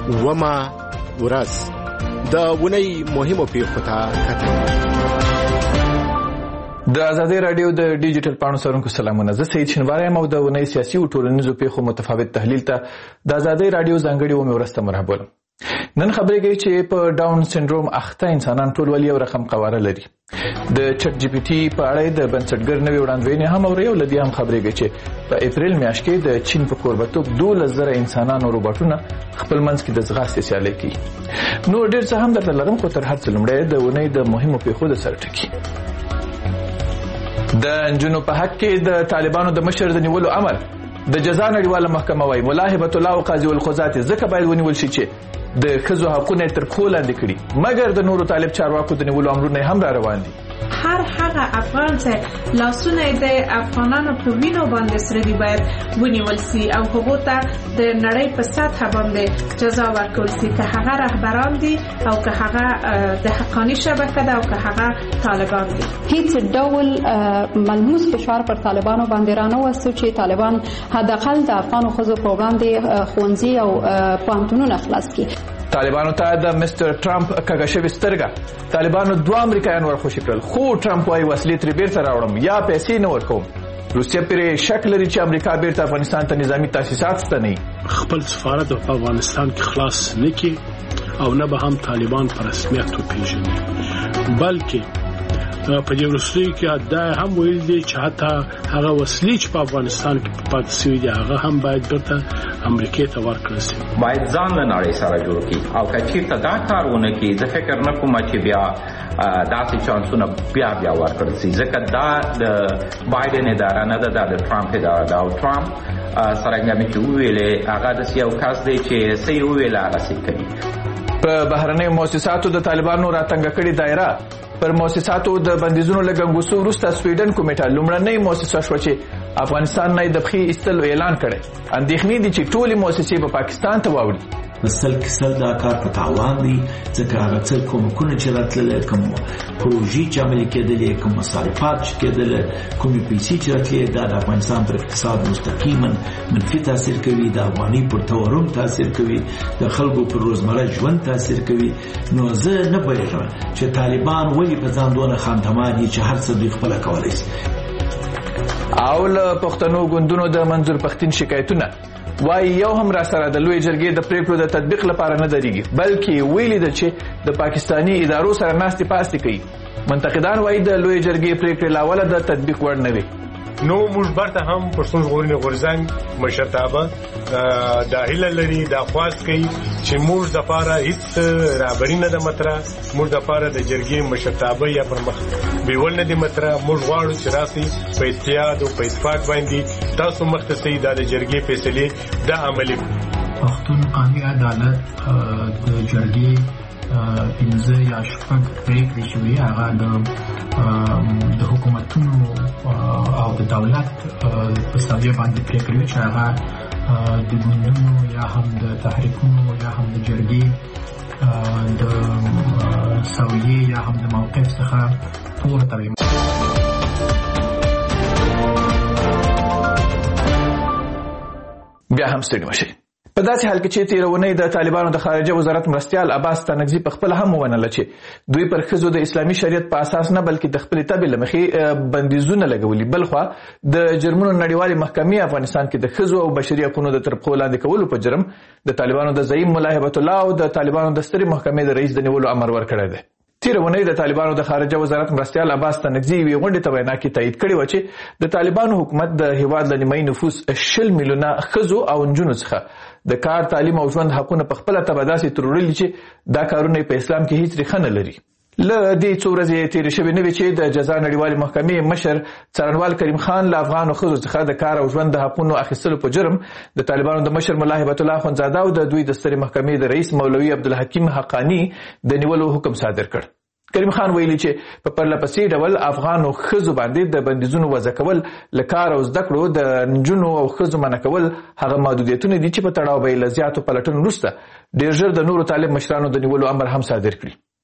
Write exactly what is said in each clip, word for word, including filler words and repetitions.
ومه ورځ د ونی مهمو پیښو ته کتل. د ازادي رادیو د ډیجیټل پاڼو سرونکو سلامونه. زه سید شنواری یم او د ونی سیاسي او ټولنیزو پیښو متفاوت تحلیل ته د ازادي رادیو ځانګړي ومه ورسته مرحبا ولم. نن خبرې کوي چې په ډاون سنډروم اخته انسانان ټول ولې یو رقم قواره لري. د چټ جی پی ټي په اړه د بنسټګر نوې وړاندوینې هم اوري او لدی هم خبرې کوي چې په اپریل میاشت کې د چین په کوربتوب دولس زره انسانان او روباټونه خپل منځ کې د ځغاستې سیالي کوي. نو ډېر څه هم درته لرم، خو تر هر څه لومړی د ونې د مهمو پیښو د سر ټکي. د نجونو په حق کې د طالبانو د مشر د نیولو امر د جزا نړیواله محکمه وايي ملاحبه الله او قاضي القضات ځکه باید ونیول شي چې د ښځو حقونه تر پښو لاندې کړي، مګر د نورو طالب چارواکو د نیولو امرونه هم را روان دي. هر هغه افغان چې لاسونه د افغانانو په وینو باندې سره دی باید ونیول شي او هغه ته د نړۍ په سطح باندې جزا ورکول شي، که هغه رهبران دي او که هغه د حقانی شبکه ده او که هغه طالبان دي. هیڅ ډول ملموس فشار پر طالبانو باندې رانه وسو چې طالبان حداقل د افغانو ښځو په وړاندې ښوونځي او پوهنتونونه خلاص کړي. طالبانو ته د مستر ټرمپ کږه شوې سترګه طالبانو دوه امریکایان ورخوشي کړل، خو ټرمپ وايي وسلې ترې بیرته راوړم یا پیسې نه ورکوم. روسیه پرې شک لري چې امریکا بیرته افغانستان ته نظامی تاسیسات ستنوي. خپل سفارت په افغانستان کې خلاص نه کړي او نه به هم طالبان په رسمیت وپېژني، بلکې په دې وروستیو کې دا هم ویل دي چې حتی هغه وسلې چې په افغانستان کې پاتې شوي دي هغه هم باید بیرته امریکا ته ورکړل شي. باید ځان له نړۍ سره جوړ کړي او که چېرته دا کار ونه کړي زه فکر نه کوم چې بیا داسې چانسونه بیا بیا ورکړل شي، ځکه دا د بایډن اداره نه ده، دا د ټرمپ اداره ده او ټرمپ څرنګه مې چې وویلې هغه داسې یو کس دی چې څه یې وویله هغسې کوي. په بهرنیو مؤسساتو د طالبانو راتنګه کړې دایره پر مؤسساتو د بندیزونو لګنګوسو وروسته سویډن کومیټه لومړنۍ مؤسسه شوه چې افغانستان نه د پخې ایستلو اعلان کړی. اندېښنې دي چې ټولې مؤسسې به پاکستان ته واوړي. سل کې سل دا کار په تاوان دی، ځکه هغه څه کومکونه چې راتلل، کوم پروژې چې عملي کېدلې، کوم مصارفات چې کېدل، کومې پیسې چې راتلې، دا د افغانستان پر اقتصاد مستقیما منفي تاثیر کوي، د افغاني پر تورم تاثیر کوي، د خلکو پر روزمره ژوند تاثیر کوي. نو زه نه پوهېږم چې طالبان ولې په ځان دونه خامتما دي چې هر څه دوی خپله کولی شي. او له پښتنو ګوندونو د منظور پښتین شکایتونه وايي یو هم را سره د لوی جرګې د پریکړو د تطبیق لپاره نه درېږي، بلکې ویلي ده چې د پاکستاني ادارو سره ناستې پاستې کوي. منتقدان وايي د لوی جرګې پریکړې لاوله د تطبیق وړ نه وي. نو موږ برته هم پښتون ژغورنې غورځنګ مشرتابه دا هیله لري، دا خواست کوي چې موږ د پاره هیڅ رهبري نه ده مطرح، موږ د پاره د جرګې مشرتابه یا پر مخ بیول نه دي مطرح. موږ غواړو چې راسي په اتحاد او په اتفاق باندې تاسو مخته سي د جرګې فیصلې د عملي پښتون قانوني عدالت د جرګې پنځه یا شپږ پریکړې شوې، هغه د حکومتونو او د دولت په ساویه باندې پریکړې چې هغه د ګوندونو یا هم د تحریکونو یا هم د جرګې د ساویه یا هم د موقف څخه پورته وي. بیا هم ستړي مشئ. په داسې حال کې چې تېرونی د طالبانو د خارجه وزارت مرستیال عباس تنگزي په خپل هم ومنله چې دوی پر ښځو د اسلامي شریعت په اساس نه بلکې د خپلې طبع له مخې بندیزونه لګولي. بلخوا د جرمونو نړیوالې محکمې افغانستان کې د ښځو او بشري حقونو د تر پښو لاندې کولو په جرم د طالبانو د زعیم ملاحبة الله او د طالبانو د سترې محکمې د رئیس د نیولو امر ورکړی دی. تېرونی د طالبانو د خارجه وزارت مرستیال عباس تنگزي یوې غونډې ته وینا کې تایید کړې وه چې د طالبانو حکومت د هېواد له نیمایي نفوس شل میلیونه ښځو او نجونو څخه د کار، تعلیم او ژوند حقونه په خپله طبع داسې تروړلي چې دا کارونه په اسلام کې هیڅ ریښه نه لري. له دې څو ورځې تېرې شوې نه وې چې د جزا نړیوالې محکمې مشر څارنوال کریم خان له افغانو ښځو څخه د کار او ژوند د حقونو اخیستلو په جرم د طالبانو د مشر ملاحبة الله اخندزاده او د دوی د سترې محکمې د رئیس مولوي عبدالحکیم حقانی د نیولو حکم صادر کړ. کریم خان ویلي چې په پرلپسې ډول افغانو ښځو باندې د بندیزونو وضع کول، له کار او زده کړو د نجونو او ښځو منع کول هغه محدودیتونه دي چې په تړاو به یې له زیاتو پلټنو وروسته ډېر ژر د نورو طالب مشرانو د نیولو امر هم صادر کړي.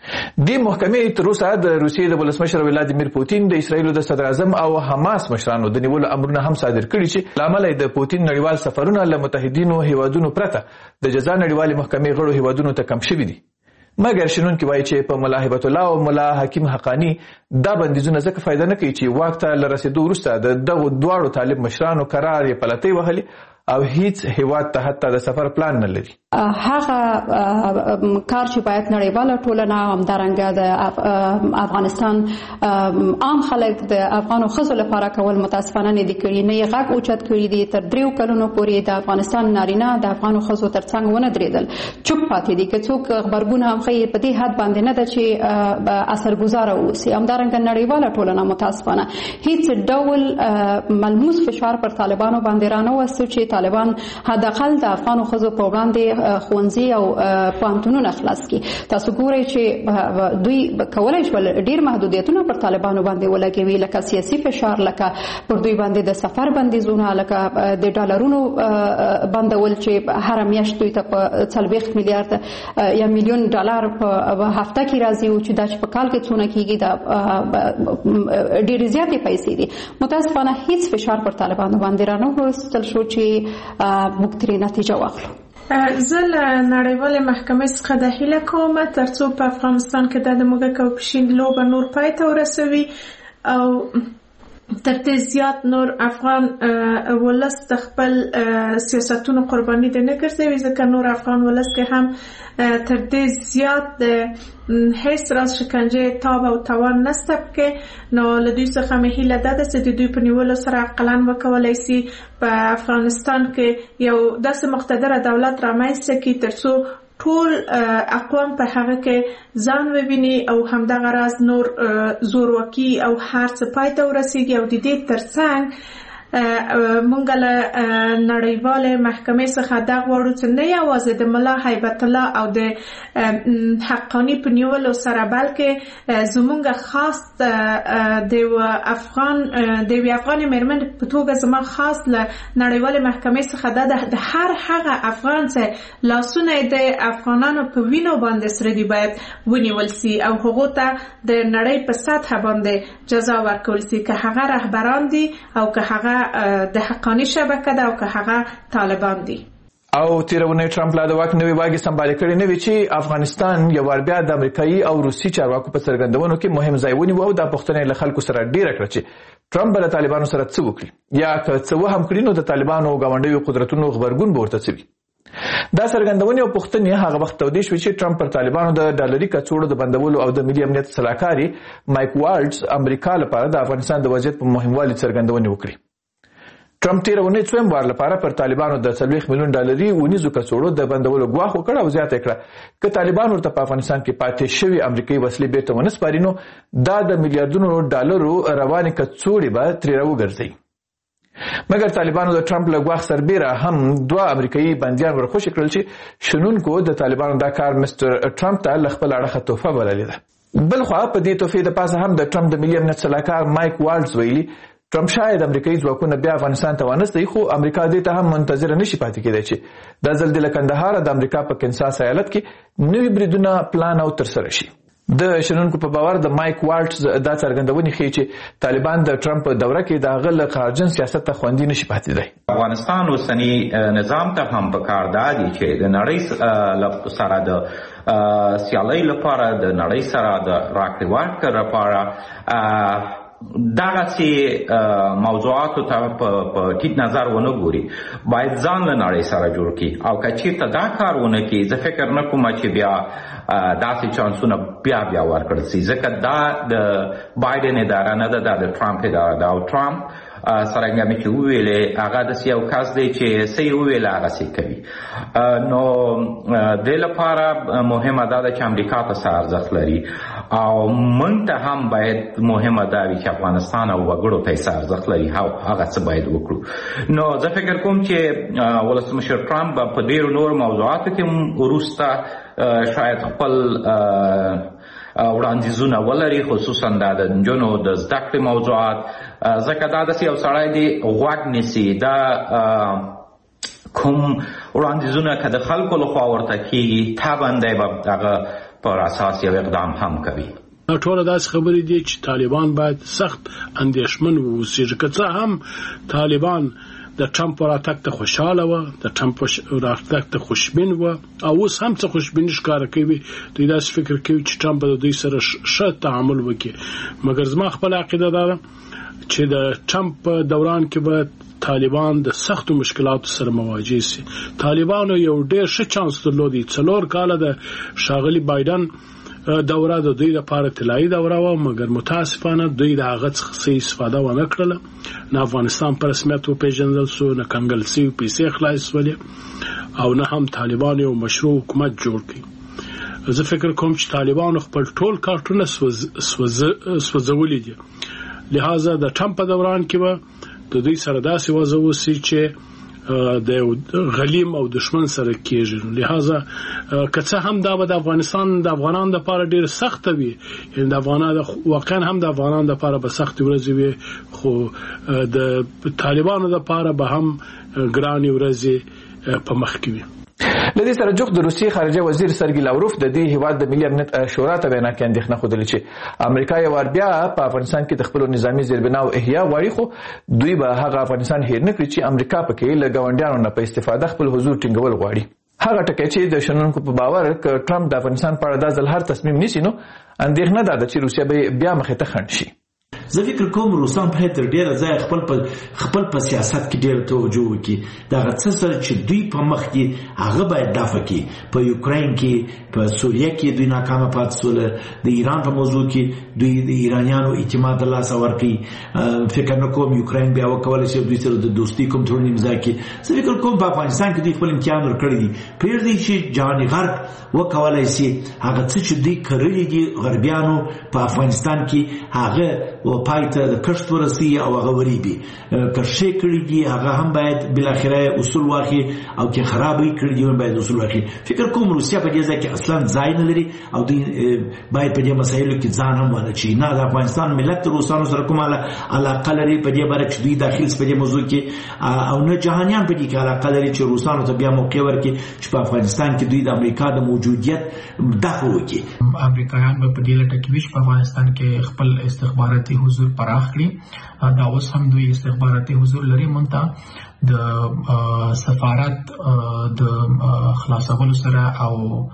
دې محکمې تر اوسه د روسیې د ولسمشر ولادیمیر پوتین، د اسرایل د صدر اعظم او حماس مشرانو د نیولو امرونه هم صادر کړي چې لامل د پوتین نړیوال سفرونه له متحدینو هیوادونو پرته د جزا نړیوالې محکمې غړو هیوادونو ته کم شوي دي. مګر شنونکي وایي چې په ملا هیبت الله او ملا حکیم حقانی دا بندیزونه ځکه فایده نه کوي چې واک ته له رسېدو وروسته د دغو دواړو طالب مشرانو قرار یې پلتۍ وهلې او هیڅ هیواد ته حتی د سفر پلان نه لري. هغه کار چې باید نړیواله ټولنه همدارنګه د افغانستان عام خلک د افغانو ښځو لپاره کول متاسفانه نه دي کړي، نه یې غږ اوچت کړي دي. تر دریو کلونو پورې د افغانستان نارینه د افغانو ښځو تر څنګ ونه درېدل، چوپ پاتې دي. که څوک غبرګون هم ښیي په دې حد باندې نه ده چې اثرګزاره واوسي. همدارنګه نړیواله ټولنه متاسفانه هیڅ ډول ملموس فشار پر طالبانو باندې رانوسته چې طالبان حداقل د افغانو ښځو په وړاندې ښوونځي او پوهنتونونه خلاص کړي. تاسو ګورئ چې دوی کولی شول ډیر محدودیتونه پر طالبانو باندې ولګوي، لکه سیاسي فشار، لکه پر دوی باندې د سفر بندیزونه، لکه د ډالرونو بندول چې هر میاشت دوی ته په څلوېښت میلیارډ یا میلیون ډالر په هفته کې راځي، او چې دا چې په کال کې څونه کېږي دا ډېرې زیاتې پیسې دي. متاسفانه هیڅ فشار پر طالبانو باندې رانه شو چې موږ ترې نتیجه واخلو. زه له نړیوالې محکمې څخه د هیله کوم تر څو په افغانستان کې د موږک او پشین لوبه نور پای ته ورسوي او تر دې زیات نور افغان ولس د خپل سیاستونو قرباني دې نه ګرځوي، ځکه نور افغان ولس کې هم تر دې زیات د هیڅ راز شکنجې تاب او توان نشته پکې. نو له دوی څخه مې هیله ده چې د دوی په نیولو سره عقلاً وکولی سي په افغانستان کې یو داسې مقتدره دولت رامنځته کړي تر څو ټول اقوام په هغه کې ځان وویني او همدغه راز نور زورواکي او هر څه پای ته ورسیږي. او د دې ترڅنګ مونږ له نړیوالې محکمې څخه دا غواړو چې نه یوازې د ملا هیبت الله او د حقانی په نیولو سره بلکې زمونږ خاص د افغان د یوې افغانې مېرمنې په توګه زما خاص له نړیوالې محکمې څخه دا د هر هغه افغان چې لاسونه د افغانانو په وینو باندې سره دي باید ونیول سي او هغو ته د نړۍ په سطحه باندې جزا ورکول سي، که هغه رهبران دي او که هغه د حقانی شبکه ده او که هغه طالبان دي. او تیرونه ټرمپ لا د واک نوې واګي سمبال کړي نه وی چې افغانستان یو ور بیا د امریکایي او روسي چارواکو په څرګندونو کې مهم ځای ونیو او د پښتنې له خلکو سره ډیره کړ چې ټرمپ له طالبانو سره څه وکړي یا که څه وهم کړي نو د طالبانو غونډوي قدرتونو خبرګون به ورته څوي. دا څرګندونې او پوښتنې هغه وخت تودې شوې چې ټرمپ پر طالبانو د ډالري کڅوړو د بندولو او د ملي امنیت سلاکاري مایک والټز امریکا لپاره د افغانستان د وضعیت په مهموالي څرګندونې وکړي. ټرمپ تیر ونې څویم وار لپاره پر طالبانو د څلوېښت میلیون ډالري ونیزو کڅوړو د بندولو ګواښ وکړ او زیاته کړه که طالبان ورته په افغانستان کې پاتې شوي امریکایي وسلې بیرته ونه سپاري نو دا د میلیارډونو ډالرو روانې کڅوړې به ترې راوګرځوي. مګر طالبانو د ټرمپ له ګواښ سربیره هم دوه امریکایي بندیان ورخوشي کړل چې شنونکو د طالبانو دا کار مستر ټرمپ ته له خپل اړخه تحفه بللې ده. بلخوا په دې تحفې د پاسه هم د ټرمپ د ملي امنیت سلاکار مایک والټز ویلي ټرمپ شاید امریکایي ځواکونه بیا افغانستان ته وانستي، خو امریکا دې ته هم منتظره نشي پاتې کېدای چې د زلزلې کندهار د امریکا په کنساس ایالت کې نوي بریدونه پلان او ترسره شي. د شنونکو په باور د مایک والټز دا څرګندونې ښیي چې طالبان د ټرمپ په دوره کې د هغه له خارجن سیاست ته خوندي نشي پاتې دی. افغانستان اوسني نظام ته هم پکار ده چې د نړۍ سره د سیالۍ لپاره د نړۍ سره د راکړې ورکړې لپاره دغه سي موضوعاتو ته په ټیټ نظر ونه ګوري، باید ځان له نړۍ سره جوړ کړي او که چېرته دا کار ونه کړي زه فکر نه کوم چې بیا داسې چانسونه بیا بیا ورکړل سي، ځکه دا د بایډن اداره نه ده، دا د ټرمپ اداره ده او ټرمپ څرنګه مې چې وویلې هغه داسې یو کس دی چې څه یې وویله هغسې کوي. نو دې لپاره مهمه دا ده چې امریکا ته څه ارزښت لري او موږ ته هم باید مهمه دا وي چې افغانستان او وګړو ته یې څه ارزښت لري هغه څه باید وکړو. نو زه فکر کوم چې ولسمشر ټرمپ به په ډېرو نورو موضوعاتو کې وروسته شاید خپل وړاندیزونه ولري، خصوصا دا د نجونو د زده کړې موضوعات، ځکه دا داسې یو سړی دی غوږ نیسي، دا کوم وړاندیزونه که د خلکو لخوا ورته کېږي طبعا دی به هغه پر اساس یو اقدام هم کوي. ټول داس خبرې دي چې طالبان باید سخت اندېښمن ووسي، که څه هم طالبان د ټرمپ راتګ ته خوشاله و، د ټرمپ راتګ ته خوشبین و، او اوس هم څه خوشبیني ښکاره کوي. دوی داسې فکر کوي چې ټرمپ د دوی سره ښه تعامل وکړي، مګر زما خپل عقیده ده چې د ټرمپ په دوران کې به طالبان د سختو مشکلاتو سره مواجه شي. طالبانو یو ډېر ښه چانس درلودی، څلور کاله د ښاغلي بایدن دوره د دوی لپاره طلایي دوره وه، مګر متاسفانه دوی د هغه څخه څه استفاده ونه کړله. نه افغانستان په رسمیت وپېژندل سو، نه کنګل سوي پیسې خلاص شولې، او نه هم طالبان یو مشروع حکومت جوړ کړي. زه فکر کوم چې طالبانو خپل ټول کارتونه سوځولي دي، لہذا د ټرمپ په دوران کې به د دوی سره داسې وضع وسي چې د غلیم او دشمن سره کېږي. لہذا که څه هم دا به د افغانستان د افغانانو لپاره ډېر سخته وي، یعنې د افغانانو واقعا هم د افغانانو لپاره به سختې ورځې وي، خو د طالبانو لپاره به هم ګرانې ورځې په مخ کې وي. لدې سره جوخ د روسیې خارجه وزیر سرګي لاوروف د دې هیواد د ملي امنیت شورا ته وینا کې اندېښنه خوده چې امریکا یو وار بیا په افغانستان کې د خپل نظامی زیربناو احیا غواړي، خو دوی به هغه افغانستان هیر نه کړي چې امریکا پکې له ګاونډیانو نه په استفاده خپل حضور ټینګول غواړي. هغه ټکی چې د شنونکو په باور ک ټرمپ د افغانستان په اړه د ځل هر تصمیم نیسي، نو اندېښنه ده چې روسیا به بیا مخې ته خنډ شي. زه فکر کوم روسان په تر ډیره ځای خپل په خپل په سیاست کې ډیره توجه وکړي. دا څه سره چې دوی په مخ کې هغه باید دفع کړي. په یوکرين کې، په سوریه کې دوی ناکامه پاتې شول، د ایران په موضوع کې دوی د ایرانیانو اعتماد له لاسه ورکړي. فکر نه کوم یوکرين بیا وکولای شي دوی سره د دوستي کوم تړون امضا کړي. زه فکر کوم په افغانستان کې دوی خپل امتحان ورکړي دي، پرېږدي چې جهاني غرب وکولای شي هغه څه چې دوی کړلي دي غربیانو په افغانستان کې هغه پایته د کښت ورسي او هغه وریبي کښې کړي دي، هغه هم باید بالاخره اصول واخلي، او کې خرابې کړي دي باید اصول واخلي. فکر کوم روسیا په دې ځای کې اصلا ځای نه لري، او دوی باید په دې مسایلو کې ځان هم ونه چي. نه د افغانستان ملت روسانو سره کومه علاقه لري په دې باره کې دوی داخل په دې موضوع کې، او نه جهانیان په دې کې علاقه لري چې روسانو ته بیا موقع ورکړي چې په افغانستان کې دوی د امریکا د موجودیت دفع وکړي. امریکایان به په دې لټه کې وي چې په افغانستان کې خپل استخباراتي حضور پراخ کړي. دا اوس هم دوی استخباراتي حضور لري، مونږ د سفارت د خلاصولو سره او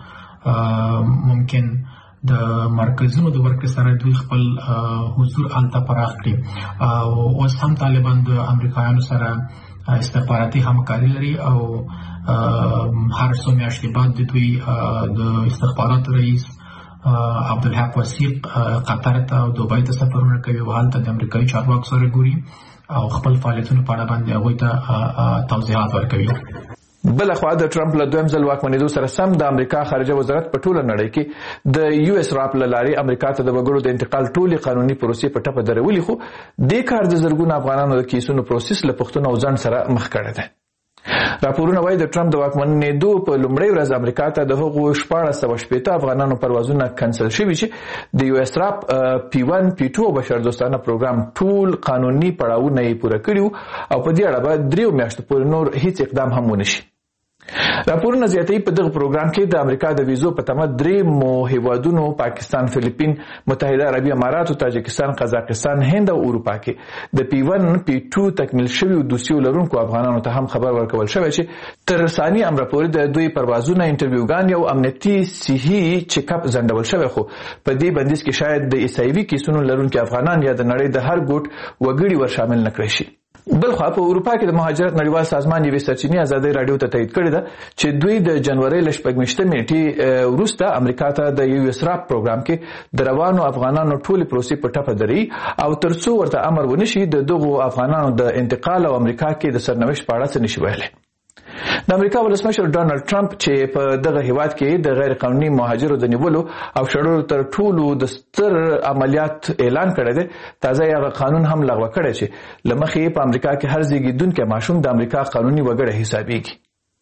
ممکن د مرکزونو د ورکړې سره دوی خپل حضور هلته پراخ کړي. او اوس هم طالبان د امریکایانو سره استخباراتي همکاري لري، او هر څو میاشتې بعد د دوی د استخباراتو رئیس عبدالحق وثیق قطر ته او دوبۍ ته سفرونه کوي، او هلته د امریکایي چارواکو سره ګوري او خپل فعالیتونو په اړه باندې هغوی ته توضیحات ورکوي. بل خوا د ټرمپ له دویم ځل واکمنېدو سره سم د امریکا خارجه وزارت په ټوله نړۍ کې د یو اس راپ له لارې امریکا ته د وګړو د انتقال ټولې قانوني پروسې په ټپه درولي، خو دې کار د زرګونو افغانانو د کیسونو پروسس له پښتون او ځان سره مخ کړی دی. راپورونه وایي د ټرمپ د واکمنېدو په لومړۍ ورځ امریکا ته د هغو شپاړس سوه شپېته افغانانو پروازونه کنسل شوي چې د یو اس راپ پی ون پی ټو بشردوستانه پروګرام ټول قانوني پړاوونه یې پوره کړي او په دې اړه به دریو میاشتو پورې نور هیڅ اقدام هم ونه شي. راپورونه زیاتوي په دغه پروګرام کې د امریکا د ویزو په تمه درې مو هیوادونو پاکستان، فلیپین، متحده عربي امارات، تاجکستان، قزاقستان، هند او اروپا کې د پی ون پی ټو تکمیل شوي دوسیو لرونکو افغانانو ته هم خبر ورکول شوی چې تر ثاني امر پورې د دوی پروازونه، انټرویوګان یو امنیتي صحي چیک اپ ځنډول شوی، خو په دې بندیز کې شاید د ایسایوي کیسونو لرونکي افغانان یا د نړۍ د هر ګوټ وګړي ور شامل نه کړی شي. بلخوا په اروپا کې د مهاجرت نړیوال سازمان یوې سرچینې ازادۍ راډیو ته تایید کړې ده چې دوی د جنوري له شپږویشتمې نیټې وروسته امریکا ته د یو اس راپ پروګرام کې د روانو افغانانو ټولې پروسې په ټپه دري، او ترڅو ورته امر ونشي د دغو افغانانو د انتقال او امریکا کې د سرنوشت په اړه څه نشي ویلی. د امریکا ولسمشر ډانلډ ټرمپ چې په دغه هیواد کې د غیر قانوني مهاجرو د نیولو او شړلو تر ټولو د ستر عملیات اعلان کړی دی، تازه هغه قانون هم لغوه کړی چې له مخې په امریکا کې هر زیږیدونکی ماشوم د امریکا قانوني وګړی حسابیږي.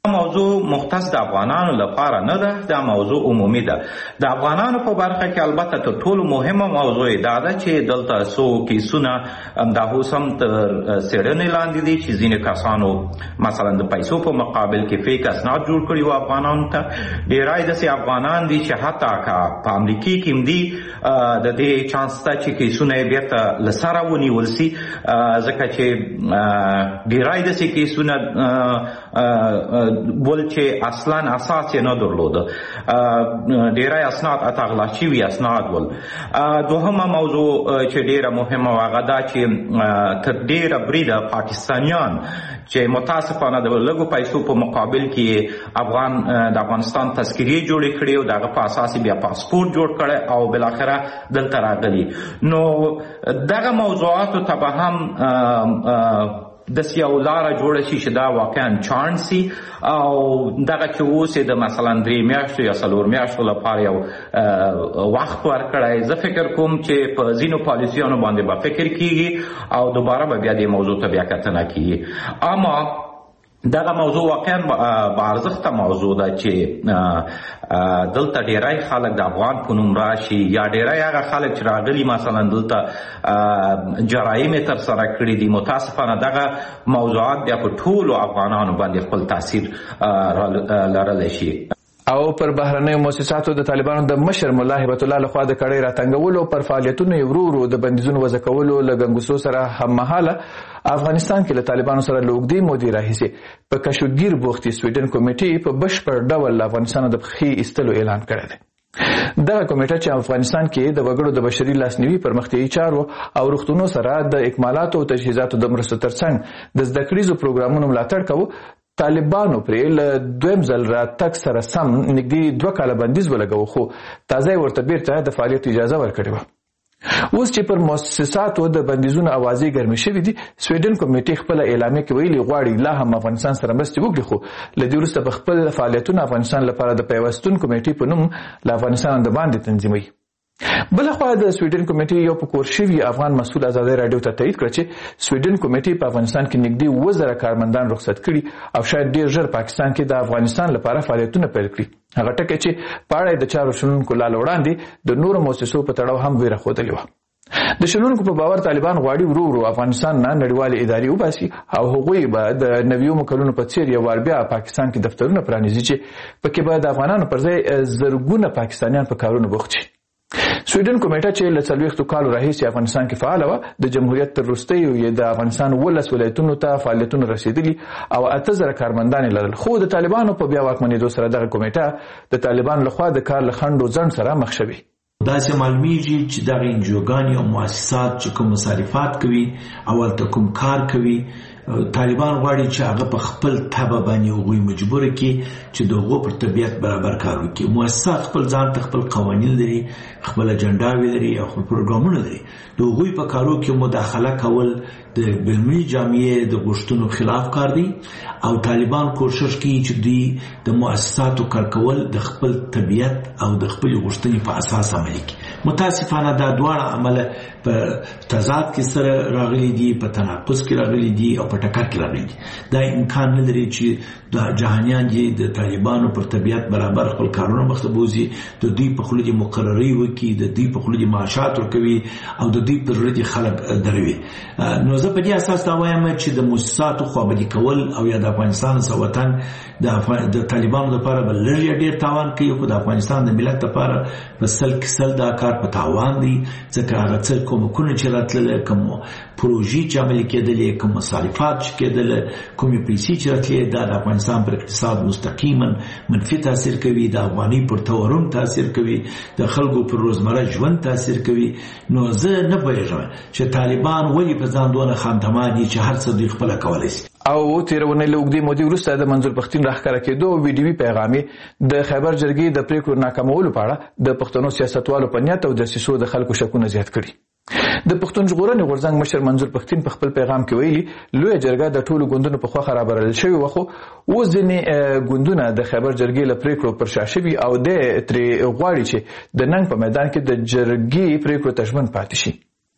موضوع مختص د افغانانو لپاره نه ده، دا موضوع عمومي ده. د افغانانو په برخه کې البته تر ټولو مهمه موضوع دا ده چې دلته څو کیسونه دا اوس هم تر څېړنې لاندې دي چې ځینې کسانو مثلا د پیسو په مقابل کې فیک اسناد جوړ کړي وو افغانانو ته. ډېری داسې افغانان دي چې حتی که په امریکې کې هم دي د دې چانس شته چې کیسونه یې بېرته له سره ونیول سي، ځکه چې ډېری داسې کیسونه ول چې اصلا اساس یې نه درلوده، ډېری اسناد اتغلا شوي اسناد ول. دوهمه موضوع چې ډېره مهمه وه هغه دا چې تر ډېره بریده پاکستانیان چې متاسفانه د لږو پیسو په مقابل کې افغان د افغانستان تذکیرې جوړې کړې او د هغه په اساس بیا پاسپورټ جوړ کړی او بالاخره دلته راغلي. نو دغه موضوعاتو ته به هم داسې یو لاره جوړه شي چې دا واقعا چانس سي او دغه چې اوس یې د مثلا درې میاشتو یا څلور میاشتو لپاره یو وخت ورکړی. زه فکر کوم چې په ځینو پالیسیانو باندې به فکر کیږي او دوباره به بیا دې موضوع ته بیا کتنه کیږي. اما دغه موضوع واقعا با ارزښته موضوع ده چې دلته ډیری خلک د افغان په نوم راشي یا ډیری هغه خلک چې راغلي مثلا دلته جرایم یې ترسره کړي دي. متاسفانه دغه موضوعات بیا په ټولو افغانانو باندې خپل تاثیر لرلی شي. او پر بهرنیو مؤسساتو د طالبانو د مشر ملا هبت الله لخوا د کړۍ راتنګولو پر فعالیتونو یې ورو ورو د بندیزونو وضع کولو له ګنګوسو سره هممهاله افغانستان کې له طالبانو سره له اوږدې مودې راهیسې په کشوګیر بوختي سویډن کمیټې په بشپړ ډول له افغانستان د پښې ایستلو اعلان کړی دی. دغه کمیټه چې افغانستان کې د وګړو د بشري لاسنیوي پرمختیایي چارو او روغتونونو سره د اکمالاتو او تجهیزاتو د مرستو ترڅنګ د زده کړیزو پروګرامونو ملاتړ کوو، طالبانو پرې له دویم ځل راتګ سره سم نږدې دوه کاله بندیز ولګاوه، خو تازه یې ورته بیرته د فعالیت اجازه ورکړې وه. اوس چې پر مؤسساتو د بندیزونو اوازې ګرمې شوې دي، سویډن کمیټې خپله اعلامیه کې ویلي غواړي لا هم افغانستان سره مرستې وکړي، خو له دې وروسته به خپل فعالیتونه افغانستان لپاره د پیوستون کمیټې په نوم له افغانستان د باندې تنظیموي. بلخوا د سویډن کمیټې یو په کور شوي افغان مسؤل ازادۍ راډیو ته تایید کړه چې سویډن کمیټې په افغانستان کې نږدې اووه زره کارمندان رخصت کړي او شاید ډېر ژر پاکستان کې د افغانستان لپاره فعالیتونه پیل کړي. هغه ټکی چې په اړه د چارو شنونکو لا وړاندې د نورو مؤسسو په تړاو هم ویره ښودلې وه. د شنونکو په باور طالبان غواړي ورو ورو افغانستان نه نړیوالې ادارې وباسي او هغوی به د نویو کلونو په څېر یو وار بیا پاکستان کې دفترونه پرانیزي چې پکې به د افغانانو پر ځای زرګونه پاکستانیان په کارونو بوخت شي. سویډن کمیټه چې له څلوېښتو کالو راهیسې افغانستان کې فعاله وه، د جمهوریت تر وروستیو یې د افغانستان اوولس ولایتونو ته فعالیتونه رسېدلي او اته زره کارمندان یې لرل. خو د طالبانو په بیا واکمنېدو سره دغه کمیټه د طالبانو لخوا د کار له خنډ و ځنډ سره مخ شوې. داسې معلومیږي چې دغه انجوګانې او مؤسسات چې کوم مصارفات کوي او هلته کوم کار کوي، طالبان غواړي چې هغه په خپل تبه باندې هغوی مجبوره کړي چې د هغو پر طبیعت برابر کار وکړي. مؤسسات خپل ځان ته خپل قوانین لري، خپل اجنډاوې لري او خپل پروګرامونه لري. د هغوی په کارو کې مداخله کول د بینالمللي جامعې د غوښتنو خلاف کار دی او طالبان کوشش کوي چې دوی د مؤسساتو کار کول د خپل طبیعت او د خپلې غوښتنې په اساس عملي کړي. متاسفانه دا دواړه عمله په تضاد کې سره راغلي دي، په تناقض کې راغلي دي او په ټکر کې راغلي دي. دا امکان نه لري چې د جهانیان دي د طالبانو پر طبیعت برابر خپل کارونه مخته بوځي، د دوی په خوله دې مقررۍ وکړي، د دوی په خوله دې معاشات ورکوي او د دوی پر زړه دې خلک دروي. نو زه په دې اساس دا وایم چې د مؤسساتو خوابدي کول او یا د افغانستان څخه وطن د طالبانو لپاره به لږ یا ډېر تاوان کوي، خو د افغانستان د ملت لپاره په سل کې سل دا کار په تاوان دی، ځکه هغه څه کومکونه چې راتللی، کوم پروژې چې عملي کېدلې، کوم مصارفات چې کېدل، کومې پیسې چې راتلې، دا د افغانستان پر اقتصاد مستقیما منفي تاثیر کوي، د افغانۍ پر تورم تاثیر کوي، د خلکو پر روزمره ژوند تاثیر کوي. نو زه نه پوهېږم چې طالبان ولې په ځان دونه خامتما دي چې هر څه دوی خپله کولی شي. او تیرونې له اوږدې مودې وروسته د منظور پښتین راښکاره کېدو ویډیوي پیغام د خیبر جرګې د پرېکړو ناکامولو په اړه د پښتنو سیاستوالو په نیت او دسیسو د خلکو شکونه زیات کړي. د پښتون ژغورنې غورځنګ مشر منظور پښتین په خپل پیغام کې ویلي لویه جرګه د ټولو ګوندونو په خوښه رابلل شوې وه، خو اوس ځینې ګوندونه د خیبر جرګې له پرېکړو پر شا شوي او دی ترې غواړي چې د ننګ په میدان کې د جرګې پرېکړو ته ژمن پاتې شي.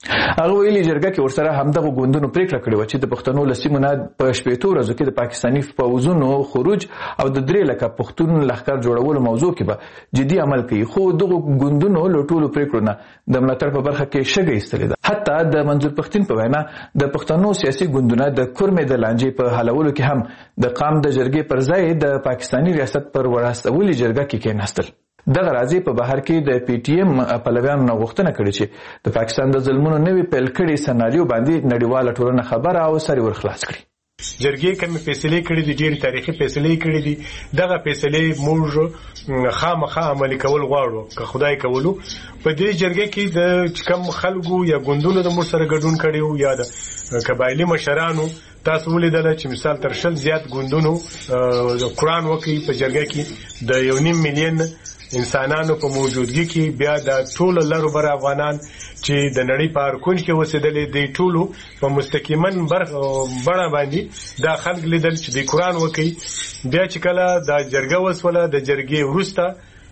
هغه ویلي جرګه کې ورسره همدغه ګوندونو پریکړه کړې وه چې د پښتنو له سیمو نه په شپېتو ورځو کې د پاکستاني پوځونو خروج او د درې لکه پښتون لښکر جوړولو موضوع کې به جدي عمل کوي، خو دغو ګوندونو له ټولو پریکړو نه د ملاتړ په برخه کې شګه ایستلې ده. حتی د منظور پښتین په وینا د پښتنو سیاسي ګوندونه د کورمې د لانجې په حلولو کې هم د قام د جرګې پر ځای د پاکستاني ریاست پر وراستولي جرګه کې کېناستل. دغه راځي په بهر کې د پی ټی ایم پلویانو نه غوښتنه کړې چې د پاکستان د ظلمونو نوي پیل کړي سناریو باندې نړیواله ټولنه خبره او سری ورخلاص کړي. جرګې کوم فیصله کړې دي، ډېر تاریخي فیصله کړې دي. دغه فیصله موږ خامخا عملي کول غواړو که خدای کولو. په دې جرګې کې د کم خلکو یا ګوندونو د موږ سره ګډون کړي یا د قبایلی مشرانو تاسو ولیدل چې مثال تر شل زیات ګوندونو قرآن وکي په جرګه کې د یو نیم میلیون انسانانو په موجودګي کې بیا د ټول لرو بر افغانان چې د نړۍ په هر کونج کې اوسېدلې دي ټولو په مستقیمن بڼه باندې دا خلک لیدل چې د قرآن وکي. بیا چې کله د جرګه وسوله د جرګې وروسته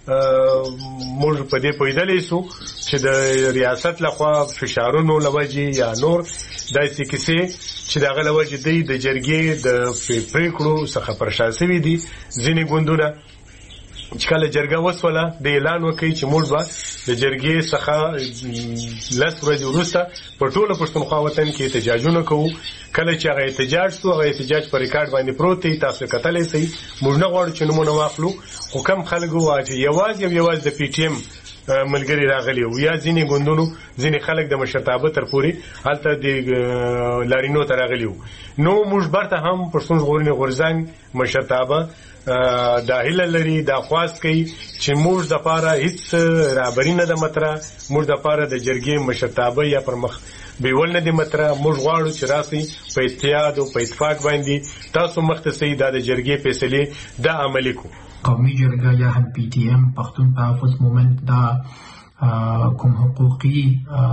موږ په دې پوهېدلی سو چې د ریاست لخوا فشارونو لوجې یا نور داسې کیسې چې د هغه له وجې دی د جرګې د پرېکړو څخه پر شا سوي دي. ځینې ګوندونه چې کله جرګه وسوله د اعلان وکړي چې موږ به د جرګې څخه لس ورځې وروسته په ټوله پښتونخوا وطن کې احتجاجونه کوو. کله چې هغه احتجاج سو هغه احتجاج په ریکارډ باندې پروت دی، تاسو کتلی سئ. موږ نه غواړو چې نومونه واخلو، خو کم خلک وو چې یوازې او یوازې د پی ټی ایم ملګري راغلي وو یا ځینې ګوندونو ځینې خلک د مشرتابه تر پورې هلته د لارینو ته راغلي وو. نو موږ برته هم پښتون ژغورنې غورځنګ مشرتابه دا هیله لري، دا خواست کوي چې موږ د پاره هیڅ رابري نه ده مطرح، موږ د پاره د جرګې مشرتابه یا پر مخ بیول نه دي مطرح. موږ غواړو چې راسي په اتحاد او په اتفاق باندې تاسو مخته سي دا د جرګې فیصله دا عملي کو. قومي جرګه یا هم پی ټی ایم پښتون تحفظ مومنت دا کوم حقوقي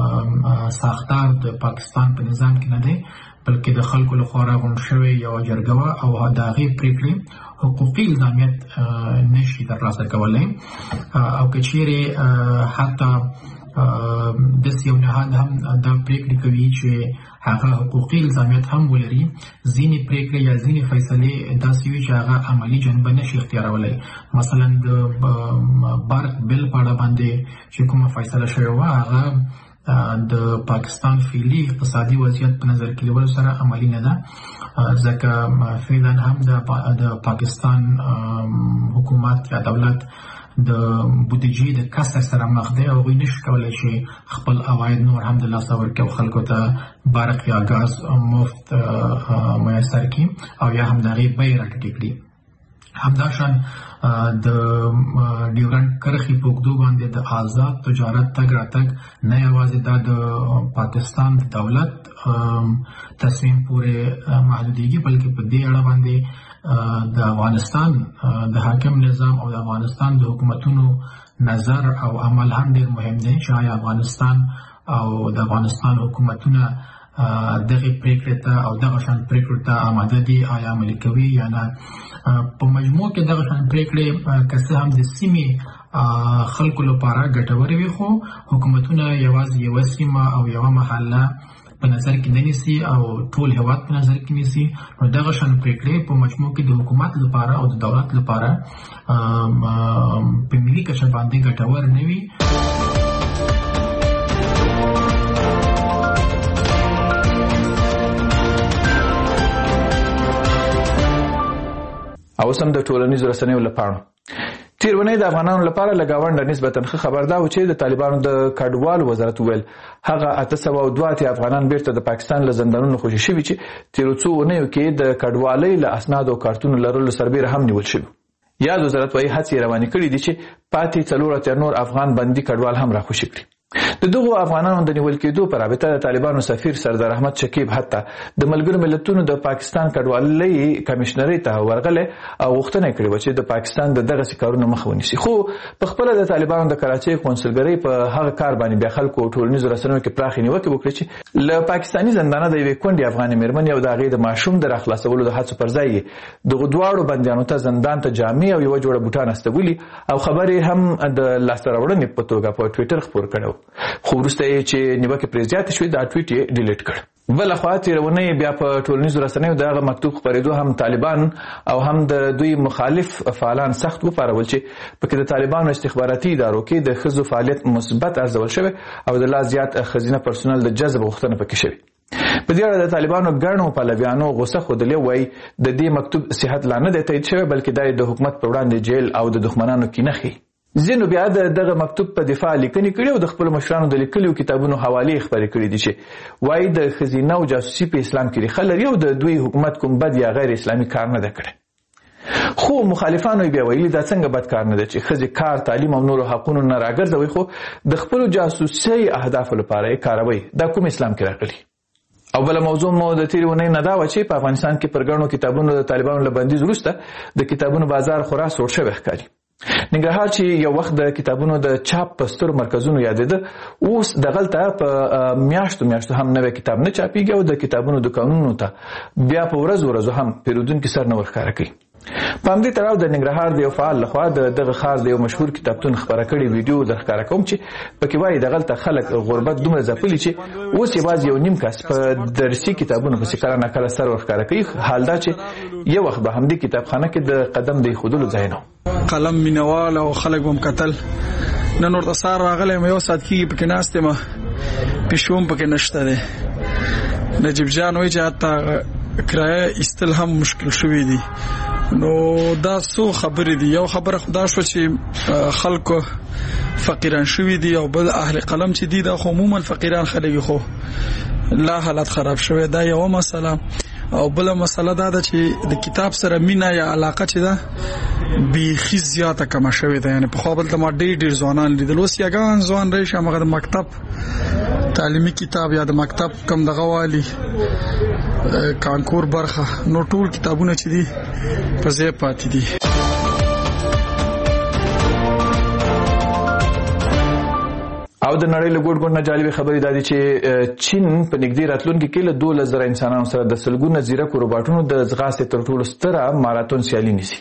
ساختار د پاکستان په نظام کې نه دی، بلکې د خلکو لخوا راغونډ شوې یوه جرګه وه او د هغې پرېکړې حقوقي الزامیت نشي ترلاسه کولی. او که چیرې حتی داسې یو نهاد هم دا پرېکړې کوي چې هغه حقوقي الزامیت هم ولري، ځینې پرېکړې یا ځینې فیصلې داسې وي چې هغه عملي جنبه نشي اختیارولی. مثلا د برق بل په اړه باندې چې کومه فیصله شوې وه هغه د پاکستان فعلي اقتصادي وضعیت په نظر کې نیولو سره عملي نه ده، ځکه فعلا هم د پاکستان حکومت یا دولت د بودیجې د کسر سره مخ دی او هغوی نشي کولی چې خپل عواید نور هم د لاسه ورکړي او خلکو ته برق یا ګاز مفت میسر کړي او یا هم د هغې بیې راټیټې کړي. همداشان د ډیورنډ کرښې په اوږدو باندې د آزاد تجارت تګ راتګ نه یوازې دا د پاکستان د دولت تصمیم پورې محدودېږي، بلکې په دې اړه باندې د افغانستان د حاکم نظام او د افغانستان د حکومتونو نظر او عمل هم ډېر مهم دی چې آیا افغانستان او د افغانستان حکومتونه دغه پریکړې ته او دغه شان پریکړو ته آماده دي، آیا عملي کوي یا نه. په مجموع کې دغه شان پریکړې که څه هم د سیمې خلکو لپاره ګټورې وي، خو حکومتونه یوازې یوه سیمه او یوه محله په نظر کې نه نیسي او ټول هیواد په نظر کې نیسي. نو دغه شان پریکړې په مجموع کې د حکومت لپاره او د دولت لپاره په ملي کچه باندې ګټور نه وي. او سم د ټولنیزو رسنیو لپاره تیرونی د افغانانو لپاره لګاونډه نسبتا ښه خبر ده چې د طالبانو د کډوال وزارت ویل هغه اته سوه او دوه اتیا افغانان بیرته د پاکستان له زندانونو خوشي شوي چې تیرو څو اونیو کې د کډوالۍ له اسناد او کارتونو لرلو سربیره هم نیول شوي. یاد وزارت وايي هڅې روانې کړي دي چې پاتې څلور اتیا نور افغان بندي کډوال هم راخوشي کړي. د دغو افغانانو د نیول کېدو په رابطه د طالبانو سفیر سردار احمد شکیب حتی د ملګرو ملتونو د پاکستان کډوالۍ کمشنرۍ ته ورغلی او غوښتنه کړې وه چې د پاکستان د دغسې کارونو مخه ونیسي. خو پخپله د طالبانو د کراچۍ قونسلګرۍ په هغه کار باندې بیا خلکو ټولنیزو رسنیو کې پراخې نیوکې وکړې چې له پاکستاني زندانه د یوې کونډې افغانې مېرمنې او د هغې د ماشوم د راخلاصولو د هڅو پر ځای یې دغو دواړو بندیانو ته زندان ته جامې او یوه جوړه بوټان استولي او خبر یې هم د لاسته راوړنې په توګه په ټویټر خپور کړی و. خو وروسته چې نیوکه پرې زیاتې شوې دا ټویټ یې ډیلیټ کړ. بل خوا تیرونې بیا په ټولنیزو رسنیو دغه مکتوب خپرېدو هم طالبان او هم د دوی مخالف فعالان سخت وپارول چې پکې د طالبانو استخباراتي ادارو کې د ښځو فعالیت مثبت ارزول شوی او د لا زیات ښځینه پرسونل د جذب غوښتنه پکې شوې. په دې اړه د طالبانو ګڼو پلویانو غوسه ښودلې وایي د دې مکتوب صحت لا نه دی تایید شوی بلکې دا د حکومت په وړاندې جیل او د دښمنانو کینه ښیي. ځینو بیا دغه مکتوب په دفاع لیکنې کړي او د خپلو مشرانو د لیکلو کتابونو حوالې خپرې کړي دي چې وایي د ښځینه او جاسوسي په اسلام کې ریښه لري او د دوی حکومت کوم بد یا غیر اسلامي کار نه ده کړی. خو مخالفانو بیا ویلي دا څنګه بد کار نه ده چې ښځې کار تعلیم او نورو حقونو نه راګرځوي خو د خپلو جاسوسي اهدافو لپاره یې کاروي. دا کوم اسلام کې راغلي؟ او بل موضوع مو د تیرې اونۍ نه دا وه چې په افغانستان کې پر ګڼو کتابونو د طالبانو له بندیز وروسته د کتابونو بازار خورا سوړ شوی ښکاري. ننګرهار چې یو وخت د کتابونو د چاپ په سترو مرکزونو یادېده اوس دغلته په میاشتو میاشتو هم نوی کتاب نه چاپیږي او د کتابونو دکانونو ته بیا په ورځو ورځو هم پیرودونکي سر نه ورښکاره کوي. په همدې تړاو د ننګرهار د یو فعال لخوا د دغه ښار د یو مشهور کتابتون خپره کړې ویډیو درښکاره کوم چې پکې وایي دغلته خلک غربت دومره ځپلي چې اوس یوازې یو نیم کس په درسي کتابونو پسې کله ناکله سر ورښکاره کوي. حال دا چې یو وخت به همدې کتابخانه کې د قدم د ایښودلو ځای نه قلم مینوال او خلک به م کتل. نن ورته سهار راغلی یم یو ساعت کېږي پکې ناست یم پیشو هم پکې نشته دی. نجیب جان وایي چې حتی کرایه ایستل هم مشکل شوي دي. نو دا څو خبرې دي. یو خبره خدا شو چې خلکو فقیران شوي دي او بل اهل قلم چې دي دا خو عموما فقیران خلک خو لا حالت خراب شوی. دا یو مسله. او بل مسله دا ده چې د کتاب سره مینا یا علاقه چې ده بیخي زیاته کمه شوې ده. یعنی په خو بل ته ما ډېر ډېر ځوانان لیدل اوس یګان ځوان راشي هغه د مکتب تعلیمي کتاب یا د مکتب کم دغه والی کانکور برخه نو ټول کتابونه چې دي په ځای پاتې دي. او د نړۍ له ګوټ ګوټ نه جالبې خبرې دا دي چې چین په نږدې راتلونکي کې له دولس زره انسانانو سره د سلګونه ځیرکو روباټونو د ځغاستې تر ټولو ستره ماراتون سیالي نیسي.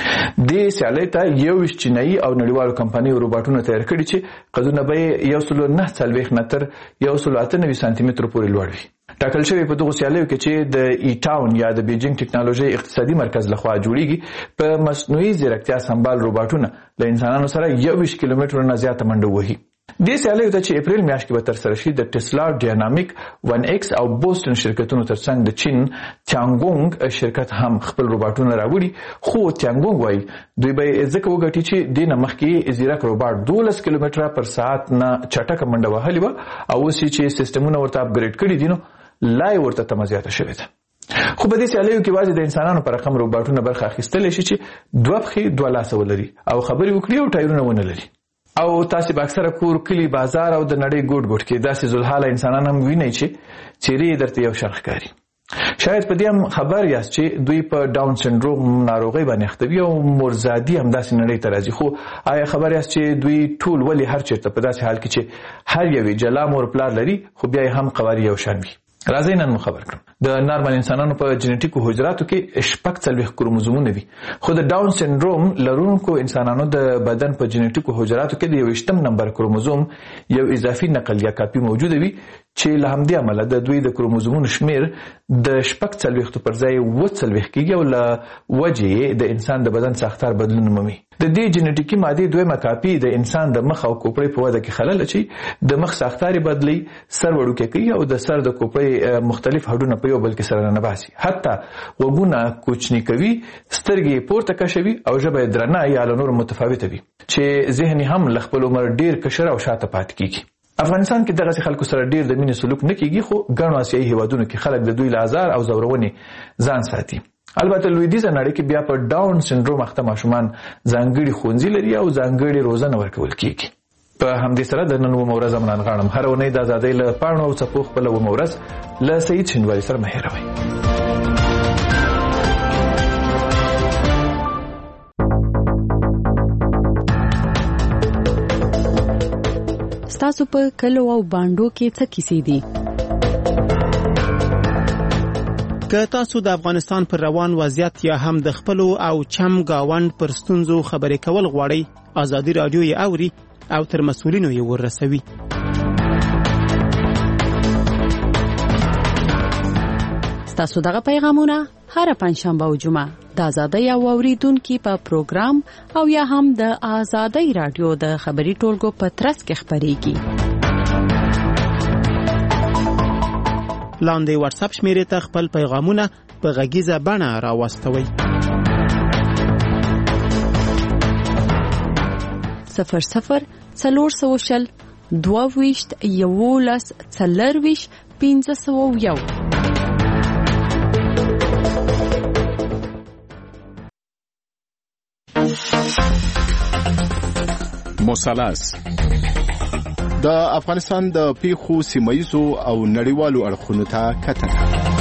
دې سیالۍ ته یوویشت چینایي او نړیوالو کمپنیو روباټونه تیار کړي چې قدونه به یې یو سلو نهه څلوېښت نه تر یو سلو اته نوي سانتي مترو پورې لوړ وي. ټاکل شوی په دغو سیالیو کې چې د ای ټاون یا د بیجینګ ټکنالوژي اقتصادي مرکز لخوا جوړیږي په مصنوعي ځیرکتیا سمبال روباټونه له انسانانو سره یوویشت کیلومترو نه زیاته منډه وهي. دې سیالیو ته چې اپریل میاشت کې به ترسره شي د ټسلا ډاینامیک ون ایکس او بوسټن شرکتونو ترڅنګ د چین تیانګونګ شرکت هم خپل روباټونه راوړي. خو تیانګونګ وایي دوی به ځکه وګټي چې دې نه مخکې زیرک روباټ دولس کیلومتره پر ساعت نه چټکه منډه وهلې وه او اوس چې سیستمونه ورته اپګریډ کړي دي نو لا یې ورته تمه زیاته شوې ده. خو په دې سیالیو کې یوازې د انسانانو په رقم روباټونه برخه اخیستلی شي چې دوه پښې دوه لاسه ولري او خبرې وکړي او ټایرونه ونه لري. او تاسې به اکثره کور کلي بازار او د نړۍ ګوټ ګوټ کې داسې ذوالحاله انسانان هم وینئ چې څېرې یې درته یو شان ښکاري. شاید په دې هم خبر یاست چې دوی په ډاون سنډروم ناروغۍ باندې اخته وي او مورزادي همداسې نړۍ ته راځي. خو آیا خبر یاست چې دوی ټول ولې هر چېرته په داسې حال کې چې هر یوې جلا مور پلار لري خو بیا یې هم قوارې یو شان وي؟ راځئ نن مو خبر کړم. د نارمل انسانانو په جنټیکو حجراتو کې شپږ څلوېښت کروموزومونه وي خو د ډاون سنډروم لرونکو انسانانو د بدن په جنټیکو حجراتو کې د یوویشتم نمبر کروموزوم یو اضافي نقل یا کاپي موجوده وي چې له همدې امله د دوی د کروموزومونو شمیر د شپږ څلوېښتو پر ځای اووه څلوېښت کېږي او له وجې د انسان د بدن ساختار بدلون مومي. د دې جنټیکي مادې دویمه کاپي د انسان د مخ او کوپړۍ په وده کې خلل اچوي. د مخ ساختار یې بدلوي، سر وړوکی کوي او د سر د کوپړۍ مختلف هډونه په یو بل کې سره ننباسي. حتی غوږونه کوچني کوي، سترګې پورته کشوي او ژبه یې درنه یا له نورو متفاوته وي چې ذهن یې هم له خپل عمر ډېر کشر او شاته پاتې کېږي. افغانستان کې دغسې خلکو سره ډېر د مینې سلوک نه کېږي خو ګڼو اسیایي هېوادونو کې خلک د دوی له ازار او ځورونې ځان ساتي. البته لویدیځه نړۍ کې بیا په ډاون سنډروم اخته ماشومان ځانګړي ښوونځي لري او ځانګړې روزنه ورکول کېږي. په همدې سره د نن اوومه ورځ امنان غاړم. هره اونۍ د ازادۍ له پاڼو او څپو خپله اوومه ورځ له سعید شینواري سره مه هېروئ. ستاسو په کلو او بانډو کې څه کیسې دي؟ که تاسو د افغانستان پر روان وضعیت یا هم د خپلو او چم گاوند پر ستونزو خبرې کول غواړئ، ازادي رادیو یې اوري او تر مسؤلینو یې ورسوي. ستاسو دغه پیغامونه هر پنځشنبه او جمعه د آزادۍ او اوریدونکو په پروګرام او یا هم د آزادۍ رادیو د خبري ټولګو په ترڅ کې خبريږي. لاندې واتس اپ شمیرې ته خپل پیغامونه په غږیزه بڼه راوستوئ. صفر صفر څلور سوه شل دوه ویشت یولس څلرویشت پنځه سوه یو. مثلث د افغانستان د پیښو سیمایزو او نړیوالو اړخونو ته کتنه.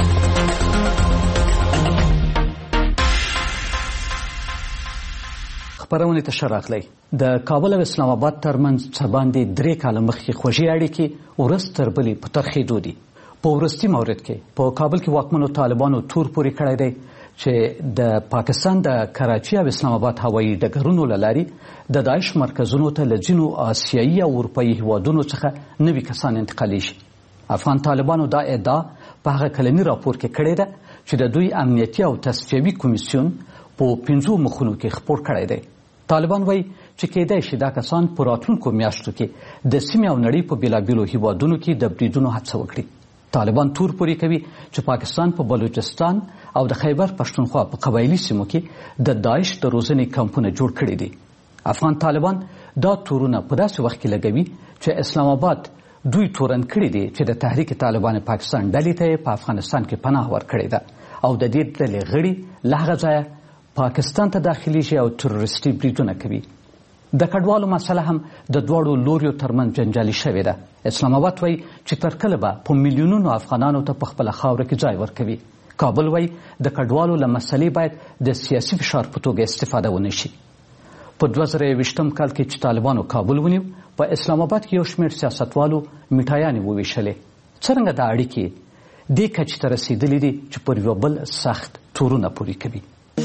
خبرونه ته شراغلی د کابل او اسلام آباد ترمنځ څه باندې درې کاله مخکې خوږې اړیکې ورځ تر بلې په ترخېدو دي. په وروستي مورد کې په کابل کې واکمنو طالبانو تور پورې کړی دی چې د پاکستان د کراچي او اسلام آباد هوایي ډګرونو له لارې د داعش مرکزونو ته له ځینو آسیایي او اروپایي هیوادونو څخه نوي کسان انتقالي شي. افغان طالبانو دا ادعا په هغه کلني راپور کې کړې ده چې د دوی امنیتي او تصفیوي کمیسیون په پنځو مخونو کې خپور کړی دی. طالبان وایي چې کېدای شي دا کسان په راتلونکو میاشتو کې د سیمې او نړۍ په بېلابېلو هیوادونو کې د بریدونو هڅه وکړي. طالبان تور پورې کوي چې پاکستان په بلوچستان او د خیبر پښتونخوا په قبایلي سیمو کې د داعش د روزنې کمپونه جوړ کړي دي. افغان طالبان دا تورونه په داسې وخت کې لګوي چې اسلام آباد دوی تورن کړي دي چې د تحریک طالبان پاکستان ډلې ته په افغانستان کې پناه ورکړې ده او د دې ډلې غړي له هغه ځایه پاکستان ته داخليږي او تروریستي بریدونه کوي. د کډوالو مسله هم د دوړو لوريو ترمن جنجالي شوې ده. اسلام آباد وایي چې تر کله به په میلیونونو افغانانو ته په خپل خاور کې ځای ورکوي. کابل وایي د کډوالو له مسلې باید د سیاسي فشار په توګه استفاده ونه شي. په دوه زره یوویشتم کال کې چې طالبانو کابل ونیو په اسلام آباد کې یو شمېر سیاستوالو میټایانې وویشلې. څرنګه دا اړیکې دې کچې ته رسېدلې دي چې پر یو بل سخت تورونه پورې کوي.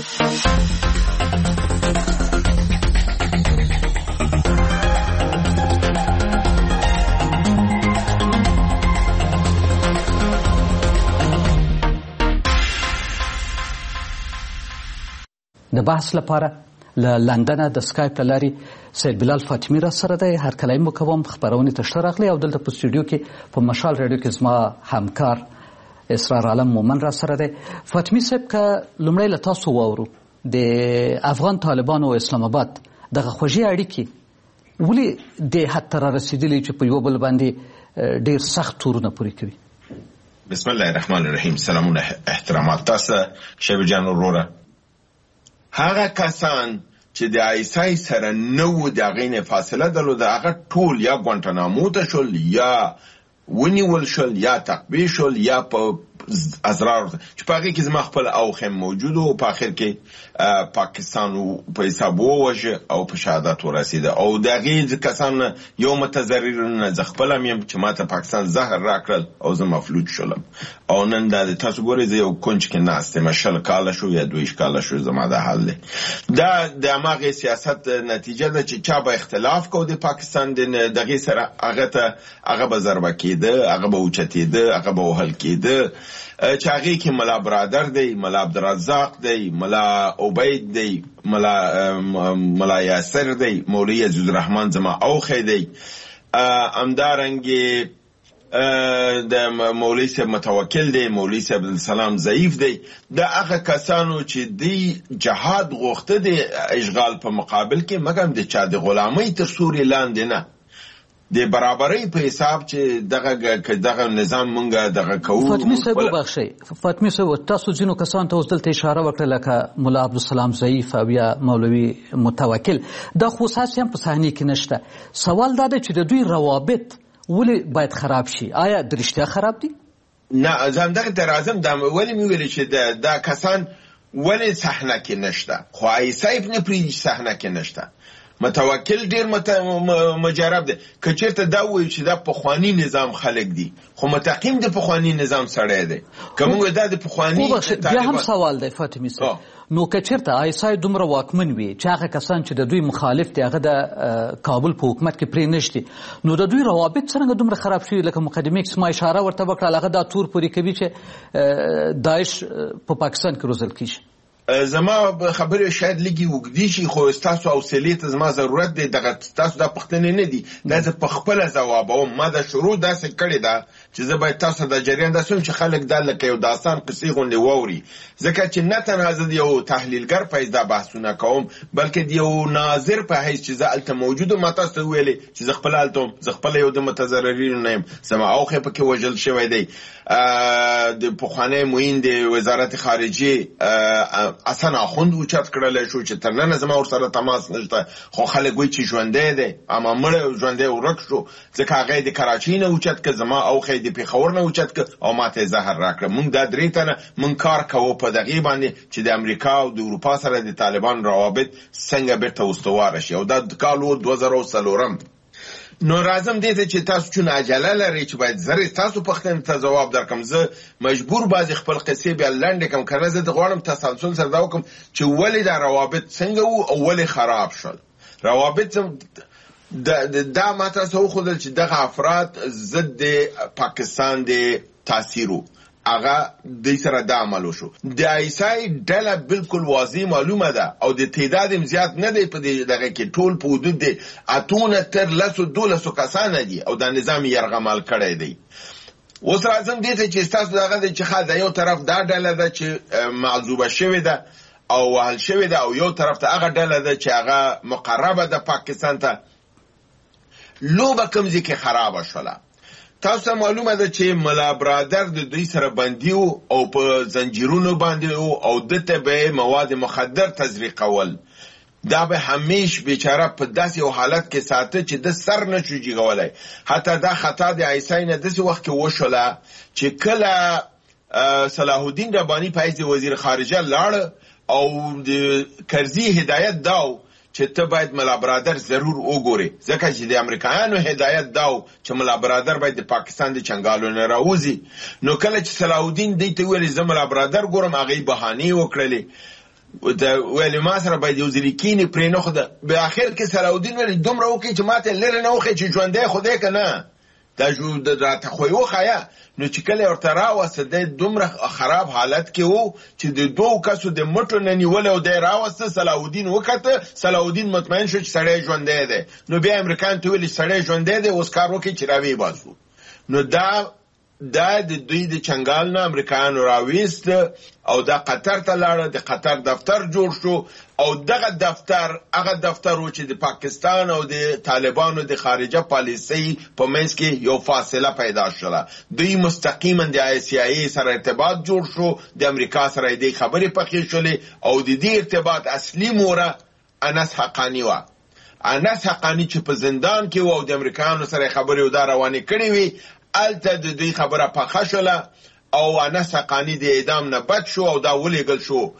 د بحث لپاره له لندن د اسکایپ له لارې سید بلال فاطمی را سره دی. هر کله مو کوم خبرونه ته شراغلی او دلته په استودیو کې په مشال رادیو کې زما همکار اسرار عالم مومن را سره دی. فاطمی صاحب که لومړی له تاسو واورو د افغان طالبانو او اسلام آباد دغه خوږې اړیکې ولې د حد ته را رسېدلې چې په یو بل باندې ډېر سخت تورونه پورې کوي؟ بسم الله الرحمن الرحیم. سلامونه احترامات تاسو شیب جان وروره. هغه کسان چې د آیسای سره نو د غینه فاصله درلوده هغه ټول یا ګوانټانامو ته شول یا ونیول شول یا تقبیه شول یا په ازرار چې په هغه کې زما خپل اوخم موجود او په اخر کې پاکستان په حساب ووجه او په شهادت ورسیده او دغه کسان یو متضرر نه ځخپل مې چې ماته پاکستان زهر راکړل او زما مفلوج شولم او نن د تاسو ګورئ زه یو کونج کې ناسته مشل کاله شو یا دویش کاله شو زما د حل دا د اماغه سیاست نتیجه ده چې چا به اختلاف کو د پاکستان دغه سره هغه ته هغه به ضربه کېده هغه به اوچتېده هغه به وهل کېده چې هغه کې ملا برادر دی ملا عبدالرزاق دی ملا عبید دی ملا ملا یاسر دی مولوی عزیز الرحمن زما اوخه دی امدارنګي د مولوی صاحب متوکل دی مولوی صاحب السلام ضعیف دی د هغه کسانو چې دی جهاد غوښته دی اشغال په مقابل کې مګم د چا د غلامۍ تر سوري لاندې نه د برابرۍ په حساب چې دغه دغه نظام مونږه دغه کوو. فاطمی صاحب وبخښئ فاطمی صاحب تاسو ځینو کسان ته اوس دلته اشاره وکړه لکه مولا عبدالسلام ضعیف او یا مولوي متوکل دا خو اساس هم په صحنې کې نشته. سوال دا دی چې د دوی روابط ولې باید خراب شي؟ آیا د رښتیا خراب دي؟ نه زم دغه تر اعظم د ولې مې ویل چې دا کسان ولې صحنه کې نشته خو ایسایب نه پری صحنه کې نشته متوکل ډیر مجرب دی. که چېرته دا وایي چې دا پخواني نظام خلک دي خو متقیم د پخواني نظام سړی دی، که موږ دا د پخواني بیا هم سوال دی فاطمي صاحب، نو که چېرته آی اس آی دومره واکمن وي چې هغه کسان چې د دوی مخالف دي هغه د کابل په حکومت کې پرې نشتي، نو د دوی روابط څرنګه دومره خراب شوي؟ لکه مقدمې کې ما اشاره ورته وکړه هغه دا تور پورې کوي چې داعش په پاکستان کې روزل کېږي. زما خبرې شاید لږې اوږدې شي خو ستاسو حوصلې ته زما ضرورت دی. دغه ستاسو دا پوښتنې نه دي، دا زه په خپله ځوابوم. ما دا شروع داسې کړې ده چې زه باید تاسو د جریان داسې وم چې خلک دا لکه یو داستان قصې غوندې واوري، ځکه چې نه تنها زه د یو تحلیلګر په حیث دا بحثونه کوم بلکې د یو ناظر په حیث چې زه هلته موجود وم. ما تاسو ته وویلې چې زه خپله هلته وم، زه خپله یو د متضررینو نه یم، زما اوښی پکې وژل شوی دی. د پخوانی معین د وزارت خارجې حسن اخوند اوچت کړلی شو چې تر ننه زما ورسره تماس نشته، خو خلک وایي چې ژوندی دی، اما مړی ژوندی ورک شو ځکه هغه یې د کراچۍ نه اوچت که، زما اوښی د پېښور نه اوچت که او ما ته یې زهر راکړه. موږ دا درې تنه موږ کار کوو په دغې باندې چې د امریکا او د اروپا سره د طالبان روابط څنګه بیرته استواره شي، او دا کال و دوه زره څلورم. نو راځم دې ته چې تاسو چون عجله لرئ چې باید زر تاسو پوښتنې ته ځواب درکړم. زه مجبور بعضې خپل قصې بیا لنډې کړم، که نه زه د غواړم تسلسل سره دا وکړم چې ولې دا روابط څنګه وو او ولې خراب شول. روابط دا ما تاسو وښودل چې دغه افراد ضد د پاکستان د تاثیر وو، هغه دوی سره دا عمل وشو. د آی اس آی ډله بالکل واضح معلومه ده او د تعداد هم زیات نه دی په دغه کې، ټول په حدود د اتونه تر لسو دولسو کسانه دي او دا نظام یرغمال کړی دی. اوس راځم دې ته چې ستاسو دغه دی چې ښه د یو طرف دا ډله ده چې معذوبه شوې ده او وهل شوې ده، او یو طرف ته هغه ډله ده چې هغه مقربه ده پاکستان ته. لوبه کوم ځای کې خرابه شوله. تاسو معلومه ده چې ملا برادر د دوی سره بندي وو او په زنجیرونو باندې وو او دته به مواد مخدر تزریقول. دا به همیش بیچاره په داسې یو حالت کې ساته چې د سر نه شو جګولی. حتی دا خطا د آی اس آی نه داسې وخت کې وشوله چې کله صلاح الدین رباني په حیث وزیر خارجه لاړ او د کرزي هدایت داو چې ته باید ملا برادر ضرور وګورې، ځکه چې د امریکایانو هدایت داو چې ملا برادر باید د پاکستان د چنګالو نه راوځي. نو کله چې صلاح الدین دوی ته ویلې زه ملا برادر ګورم، هغې بهانې وکړلې، ویلې ما سره باید یو ځلې کینې پرې نه خوده. په اخر کې صلاح الدین ویلې دومره وکړي چې ما ته لرې نه وښیې چې ژوندی خو دی که نه، دا راته خو یې وښایه. نو چې کله یې ورته راوسته دی دومره خراب حالت کې و چې د دوو کسو د مټو نه نیولی او دی راوسته. صلاح الدین وکته، صلاح الدین مطمئن شو چې سړی ژوندی دی. نو بیا امریکایانو ته ویلې سړی ژوندی دی، اوس کار وکړئ چې راویې باسو. نو دا دا د دوی د چنګال نه امریکایانو راویست او دا قطر ته لاړه، د قطر دفتر جوړ شو او دغه دفتر هغه دفتر و چې د پاکستان او د طالبانو د خارجه پالیسۍ په منځ کې یو فاصله پیدا شوله. دوی مستقیما د آی سی آی سره ارتباط جوړ شو، د امریکا سره دې خبرې پخې شولې او د دې ارتباط اصلي موره انس حقانی وه. انس حقانی چې په زندان کې و او د امریکایانو سره خبرې او دا روانې کړې وي، هلته د دوی خبره پخه شوله او انس حقانی د اعدام نه بد شو او دا ولیږل شو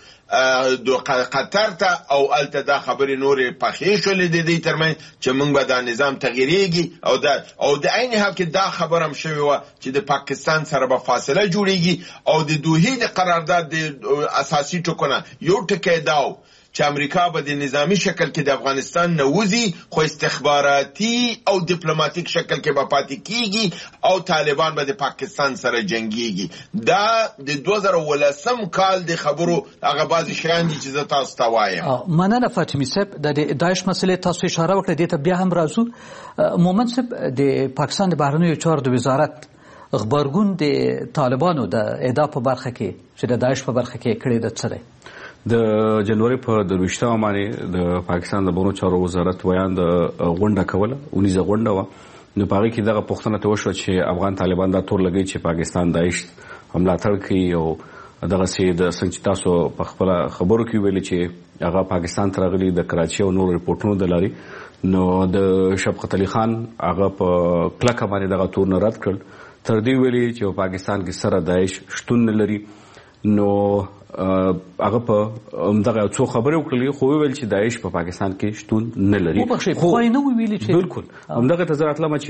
قطر ته او هلته دا خبرې نورې پخې شولې د دوی ترمنځ چې موږ به دا نظام تغییرېږي او دا او د عین حال کې دا خبره هم شوې وه چې د پاکستان سره به فاصله جوړېږي او د دوحې د قرارداد د اساسي ټکونه یو ټکی دا و چې امریکا به د نظامی شکل کې د افغانستان نه وځي، خو استخباراتي او دیپلوماتیک شکل کې به پاتې کیږي او طالبان به د پاکستان سره جنګیږي. دا د دوه زره ولسم کال د خبرو هغه بعضې شیان دي چې زه تاسو ته وایم. مننه فاطمي صاحب. د داعش مسلې تاسو اشاره وکړه، دې ته بیا هم راځو. مومن صاحب، د پاکستان د بهرنیو چارو د وزارت غبرګون د طالبانو د اعدا په برخه کې چې د داعش په برخه کې کړی د څه دی؟ د جنوري په درویشتمه باندې د پاکستان د بهرنیو چارو وزارت ویان د غونډه کوله، اونیزه غونډه وه. نو په هغې کې دغه پوښتنه ته وشوه چې افغان طالبان دا تور لګوي چې پاکستان داعش ملاتړ کوي او دغسې د څنګه چې تاسو په خپله خبرو کې ویلي چې هغه پاکستان ته راغلي د کراچۍ او نورو ریپورټونو د لارې. نو د شفقت علي خان هغه په کلکه باندې دغه تور نه رد کړل، تر دې ویلي چې په پاکستان کې سره داعش شتون نه لري. نو هغه په همدغه څو خبرې وکړلې خو ویل چې داعش په پاکستان کې شتون نه لري خو نه ویلي چې بالکل همدغه تزرات لمه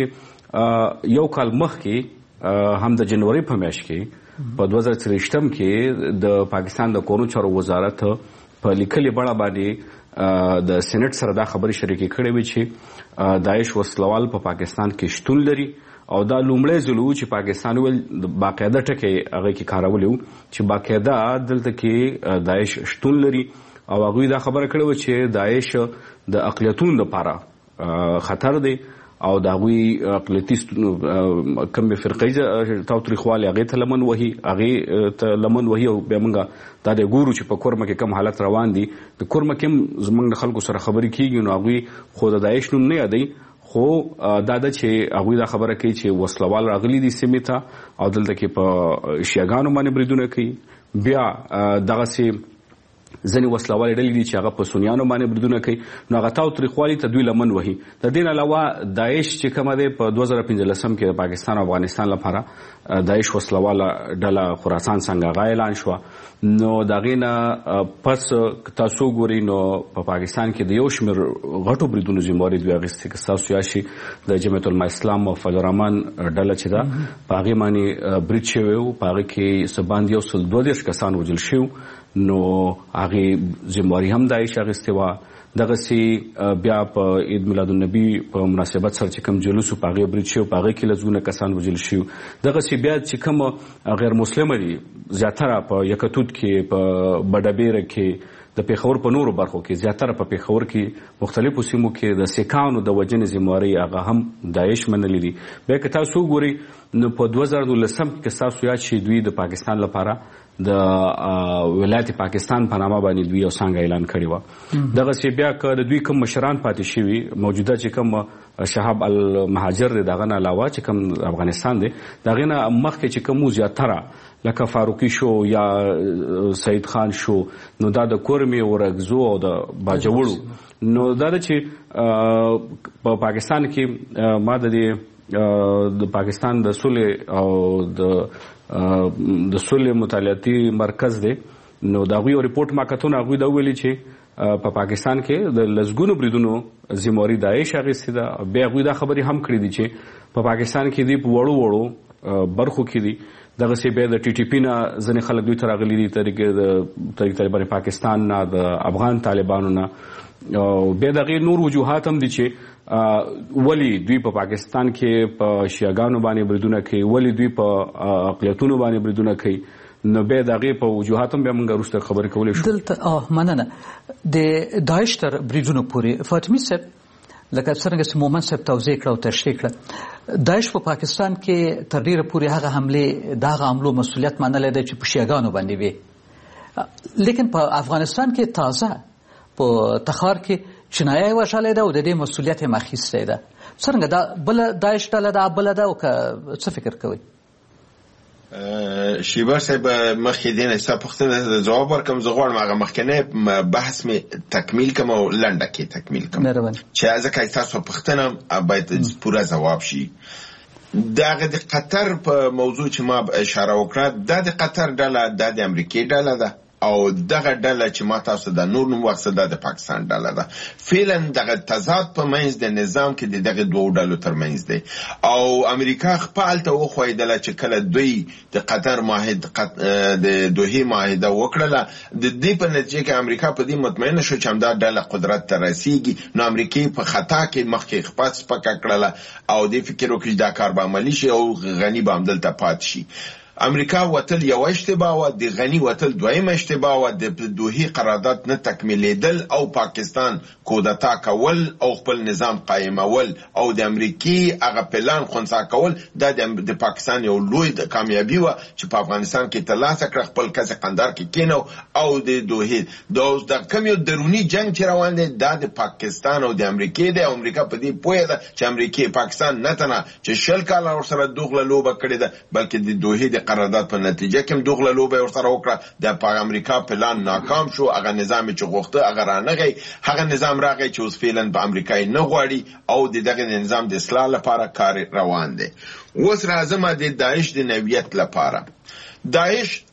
چې یو کال مخکې هم د جنوري په میاشت کې په دوه زره څلوېښتم کې د پاکستان د کورونو چارو وزارت په لیکلي بڼه باندې د سېنات سره دا خبرې شریکې کړې وې چې داعش وسلوال په پاکستان کې شتون لري او دا لومړی ځل و چې پاکستان ول باقاعده ټکی هغه کې کارولي و چې باقاعده دلته کې داعش شتون لري او هغوی دا خبره کړې وه چې داعش د اقلیتونو لپاره خطر دی او د هغوی اقلیتي کومې فرقې تاوتریخوالې هغې ته لمن وهي هغې ته لمن وهي او بیا موږ دا د ګورو چې په کورمه کې کوم حالت روان دي د کورمه کې هم زموږ د خلکو سره خبرې کېږي نو هغوی خو د داعش نوم نه یادوي خو دا ده چې هغوی دا خبره کوي چې وسلوال راغلي دي سیمې ته او دلته کې په شیعاګانو باندې بریدونه کوي بیا دغسې ځینې وسلوالې ډلې دي چې هغه په سنیانو باندې بریدونه کوي نو هغه تاوتریخوالي ته دوی لمن وهي د دې نه علاوه داعش چې کومه دی په دوه زره پنځلسم کې د پاکستان او افغانستان لپاره داعش وسلواله ډله خراسان څنګه هغه اعلان شوه نو د هغې نه پس تاسو ګورئ نو په پاکستان کې د یو شمېر غټو بریدونو ذمهواري دوی اخیستې که ستاسو یاد شي د جمعیت العلماء اسلام او فضل الرحمن ډله چې ده په هغې باندې برید شوی و په هغې کې څه باندې یو سل دوه دېرش کسان وژل شوي نو هغې ذمهواري هم داعش اخیستې وه دغسې بیا په عید میلاد النبي په مناسبت سره چې کوم جلوس په هغې برید شوی په هغې کې لسګونه کسان وژل شوي دغسې بیا چې کوم غیر مسلمه دي زیاتره په یکتوت کې په بډبیره کې د پیښور په نورو برخو کې زیاتره په پیښور کې مختلفو سیمو کې د سیکانو د وژنې ذمهواري هغه هم داعش منلي دي بیا که تاسو وګورئ نو په دوه زره دولسم کې که ستاسو یاد شي دوی د پاکستان لپاره د ولایت پاکستان په نامه باندې دوی یو څانګه اعلان کړې وه دغسې بیا که د دوی کوم مشران پاتې شوي موجوده چې کوم شهاب المهاجر دی د هغه نه علاوه چې کوم افغانستان دی د هغې نه مخکې چې کوم زیاتره لکه فاروقي شو یا سعید خان شو نو دا د کورمې ورغزو او د باجوړو نو دا ده چې په پاکستان کې ما د دې د پاکستان د صلح او د د صلح مطالعاتي مرکز دی نو د هغوی یو ریپورټ ما کتو نو هغوی دا وویلي چې په پاکستان کې د لسګونو بریدونو ذمهواري داعش اخیستې ده بیا هغوی دا خبرې هم کړي دي چې په پاکستان کې دوی په وړو وړو برخو کې دي دغسې بیا د ټي ټي پي نه ځینې خلک دوی ته راغلي دي طریق طریق طالبان پاکستان نه د افغان طالبانو نه او بیا د هغې نور وجوهات هم دي چې ولې دوی په پاکستان کې په شیعاګانو باندې بریدونه کوي ولې دوی په اقلیتونو باندې بریدونه کوي نو بیا د هغې په وجوهات هم بیا موږ وروسته خبرې کولی شو دلته مننه د داعش تر بریدونو پورې فاطمي صاحب لکه څرنګه چې مومن صاحب توضیح کړه او تشریح کړه داعش په پاکستان کې تر ډیره پورې هغه حملې د هغه حملو مسؤلیت منلی دی چې په شیعاګانو باندې وي لیکن په افغانستان کې تازه په تخار کې چینایي وژلی ده او د دې مسؤلیت یې اخیستی ده څرنګه دا بله داعش ډله ده بله ده او که څه فکر کوئ شیبر صاحب مخکې دې نه ستا پوښتنه ځواب ورکړم زه غواړم هغه مخکینی بحث مې تکمیل کړم او لنډه کې تکمیل کړم چې ځکه ستاسو پوښتنه باید پوره ځواب شي دغه د قطر په موضوع چې ما اشاره وکړه دا د قطر ډله دا د امریکې ډله ده او دغه ډله چې ما تاسو د نور نوم واخیسته دا د پاکستان ډله ده فعلا دغه تضاد په منځ د نظام کې د دغه دوو ډلو ترمنځ دی او امریکا خپلته وښودله چې کله دوی د قطر معاهده د دوحې معاهده وکړله د دې په نتیجه کې امریکا په دې مطمئنه شو چې همدا ډله قدرت ته رسیږي نو امریکې په خطا کې مخکې خپات سپکه کړله او دې فکر وکړي چې دا کار به عملي شي او غني به همدلته پاتې شي امریکا وتل یو اشتباه و د غنی وتل دویم اشتباه و د دوحې قرارداد نه تکمیلیدل او پاکستان کودتا کول او خپل نظام قائمول او د امریکای هغه پلان خنثی کول د پاکستان یو لوی د کامیابی و چې په افغانستان کې ترلاسه کړ خپل کس قندار کې کینو او د دوحې د کم یو درونی جنگ چې روان دی دا د پاکستان او د امریکای د امریکا په دې پوهه ده چې امریکای پاکستان نه تنه چې شل کال ورسره دوغله لوبه کړې ده بلکې د دوحې د قرارداد په نتیجه کې دوغله لوبه ورسره وکړه د امریکا پلان ناکام شو هغه نظام چې غوښته هغه رانغی هغه نظام راغی چې اوس فعلا په امریکا نه غواړي او د دغه نظام د اصلاح لپاره کار روان دی اوس راځم د داعش د نوعیت لپاره داعش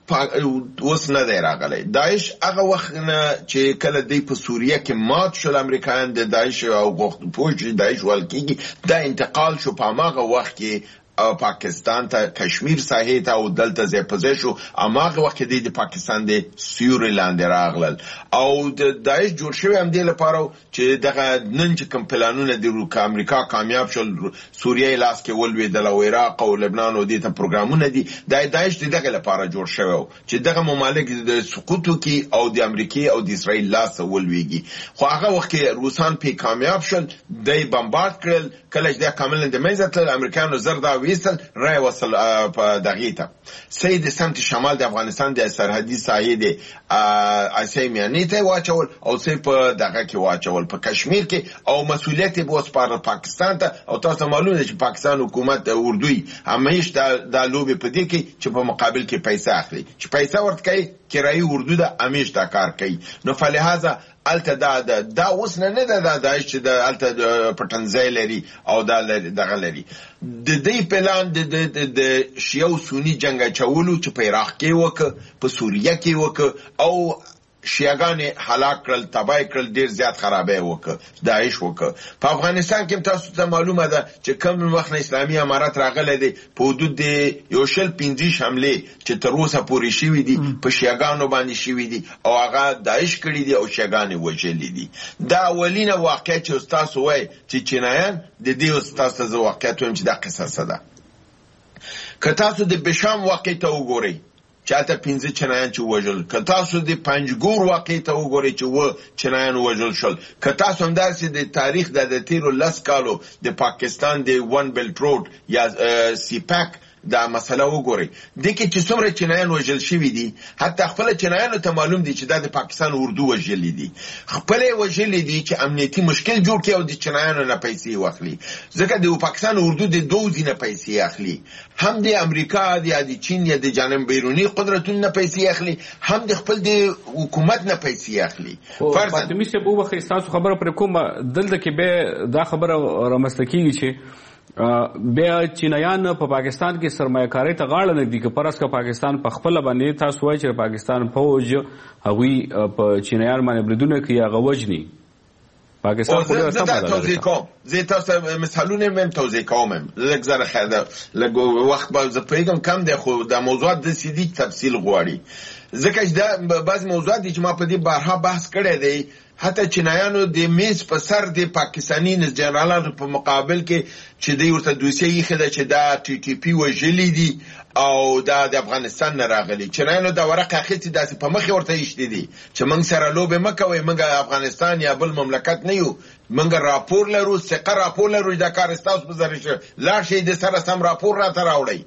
اوس نه دی راغلی. داعش هغه وخت نه چې کله دی په سوریه کې مات شول امریکایان د داعش او پوه چې داعش ویل کېږي، دا انتقال شو په هماغه وخت کې پاکستان ته کشمیر ساحې ته او دلته ځای په ځای شو. هماغه وخت کې د پاکستان د سیوري لاندې راغلل او د داعش جوړ شوی هم دې لپاره چې دغه نن چې کوم پلانونه د امریکا کامیاب شول، سوریه لاس کې ولوېدل او عراق او لبنان او دې ته پروګرامونه دي، دا داعش د دغه لپاره جوړ شوی چې دغه ممالک د سقوط وکړي او د امریکا او د اسرائیل لاس ولوېږي. خو هغه وخت کې روسان په کامیاب شول، دوی بمبارد کړل. کله چې دا کامل د منځه تلل، امریکایانو زر دا ویسل رای وصل په دغې ته سید سمت شمال د افغانستان د سرحدي ساحې د اسیا میانې ته واچول او سې په دغه کې واچول په کشمیر کې، او مسؤلیت یې وسپارل پاکستان ته. او تاسو معلومه ده چې پاکستان حکومت اردوی همیش د لوبې په دې کې چې په مقابل کې پیسې اخلي، چې پیسې ورته کوي کرایي اردو د همیش دا کار کوي. نو فلهذا الته دا دا اوس نه نه دا داعش چې د الته پټنځای لري او دا دغه لري. د دې پلان د شیعه او سنی جنگ اچولو چې په عراق کې وکړ، په سوریه کې وکړ او شیعاګانې هلاک کړل، تباه کړل، ډیر زیات خرابې وکړ، داعش وکړ. په افغانستان کې تاسو ته معلومه ده چې کوم وخت اسلامي امارات راغلی دی، په حدود د یو شل پنځه حملې چې تر اوسه پورې شوي دي په شیعاګانو باندې شوي دي او هغه داعش کړي دي او شیعاګانې وژلي دي. دا اولینه واقعه چې تاسو وایي چې چینایان د دې تاسو ته واقعیت وایم چې دا قصه ده. که تاسو د بشام واقع ته وګورئ چې هلته پنځه چینایان چې وژل، که تاسو د پنجګور واقع ته وګورئ چې اووه چینایان وژل شول، که تاسو همداسې د تاریخ د تېرو لس کالو د پاکستان د ون بیلټ روډ یا سیپاک دا مسله وګورئ، دې کې چې څومره چینایان وژل شوي دي، حتی خپله چینایانو ته معلوم دي چې دا د پاکستان اردو وژلي دي، خپله یې وژلي دي چې امنیتي مشکل جوړ کړي او د چینایانو نه پیسې واخلي. ځکه د پاکستان اردو د دوو ځینه پیسې اخلي، هم د امریکا یا د چین یا د جانب بیروني قدرتونو نه پیسې اخلي، هم د خپل د حکومت نه پیسې اخلي. فرض فاطمي صاحب وبخښئ ستاسو خبره پرې کومه، دلته کې به دا خبره رامنځته کېږي چې بیا چینایان په پاکستان کې سرمایه‌کارۍ ته غاړه نه ږدي، که پرس که پاکستان په خپله باندې تاسو وایئ چې پاکستان فوج هغوی په چینایان باندې بریدونه کوي، هغه وژني. پاکستان خو ډېره سمه ده. زه تاسو مثالونه مې توضیح کوم، لږ زره خیر ده، لږ وخت به زه پوهېږم کم دی، خو دا موضوعات داسې دي تفصیل غواړي. ځکه چې دا بعضې موضوعات دي چې ما په دې بارها بحث کړی دی. حتی چینایانو د میز په سر د پاکستاني جنرالانو په مقابل کې چې دوی ورته دوسیه ایښې ده چې دا ټي ټي پي وژلي دي او دا د افغانستان نه راغلي. چینایانو دا ورقه اخیستې داسې په مخې ورته ایښتې دي چې موږ سره لوبې مه کوئ، موږ افغانستان یا بل مملکت نه یو، موږ راپور لرو، ثقه راپور لرو، دا کار ستاسو په ذریعه شوی، لاړ شئ د سره سم راپور راته راوړئ.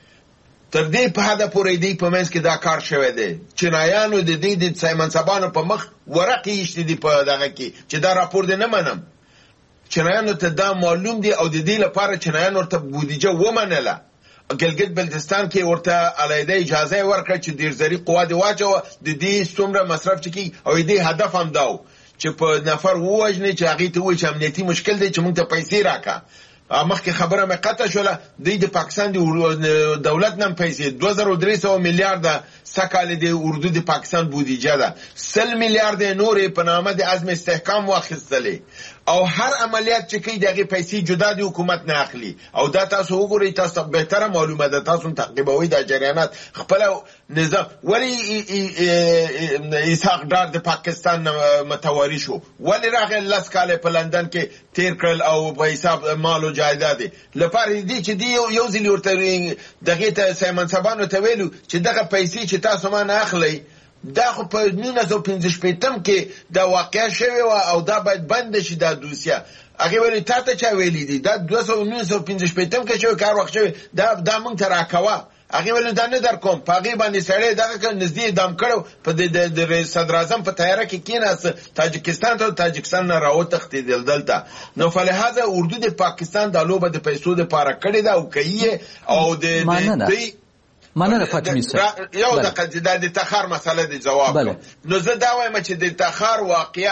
تر دې په حده پورې دی په منځ کې دا کار شوی دی. چینایانو د دې د سایمنصبانو په مخ ورقې ایښتې دي په دغه کې چې دا راپور دې نه منم. چینایانو ته دا معلوم دی او د دې لپاره چینایان ورته بودیجه ومنله. ګلګت بلتستان کې ورته علیحده اجازه ورکړه چې ډېرزري قوا دې واچوه، د دې څومره مصرف چې کوي او د دې هدف هم دا و چې په نفر ووژنې چې هغې ته ووایي چې امنیتي مشکل دی چې موږ ته پیسې راکړه. مخکې خبره مې قطع شوله، دوی د پاکستان د دولت نه پیسې دوه زره درې سوه میلیارده سږ د اردو د پاکستان بودیجه ده، سل میلیارده نورې په نامه د عزم استحکام واخیستلې او هر عملیات چې کوي د هغې پیسې جدا د حکومت نه اخلي. او دا تاسو وګورئ، تاسو بهتره معلومه ده، تاسو تعقیبوئ دا جریانات. خپله نظام ولې اسحاق ډار د پاکستان نه متواري شو، ولې راغی لس کاله په لندن کې تیر کړل او په حساب مال و جایداد لپاره دي چې دی یو ځل ورته دغې ته سایمنصبانو ته ویلو چې دغه پیسې چې تاسو ما نه اخلئ دا خو په نولس سوه پنځه شپېتم کې دا واقعه شوې وه او دا باید بنده شي دا دوسیه. هغې ویلې تا ته چا ویلي دي؟ دا دوه سوه نولس سوه پنځه شپېتم کې شوی کار وخت شوی، دا دا موږ ته راکوه. هغې ویلې دا نه در کوم. په هغې باندې سړی دغه کړ، نږدې اعدام کړی، په د صدراعظم په تیاره کې کېناسته، تاجکستان ته تاجکستان نه راوتښتېدل دلته. نو فلهذا اردو د پاکستان دا لوبه د پیسو دپاره کړې ده او کوي او د دوی مننه فاطمي صاحب. یو دقیقه دا د تخار مسله د جواب. نو زه دا وایم چې د تخار واقعه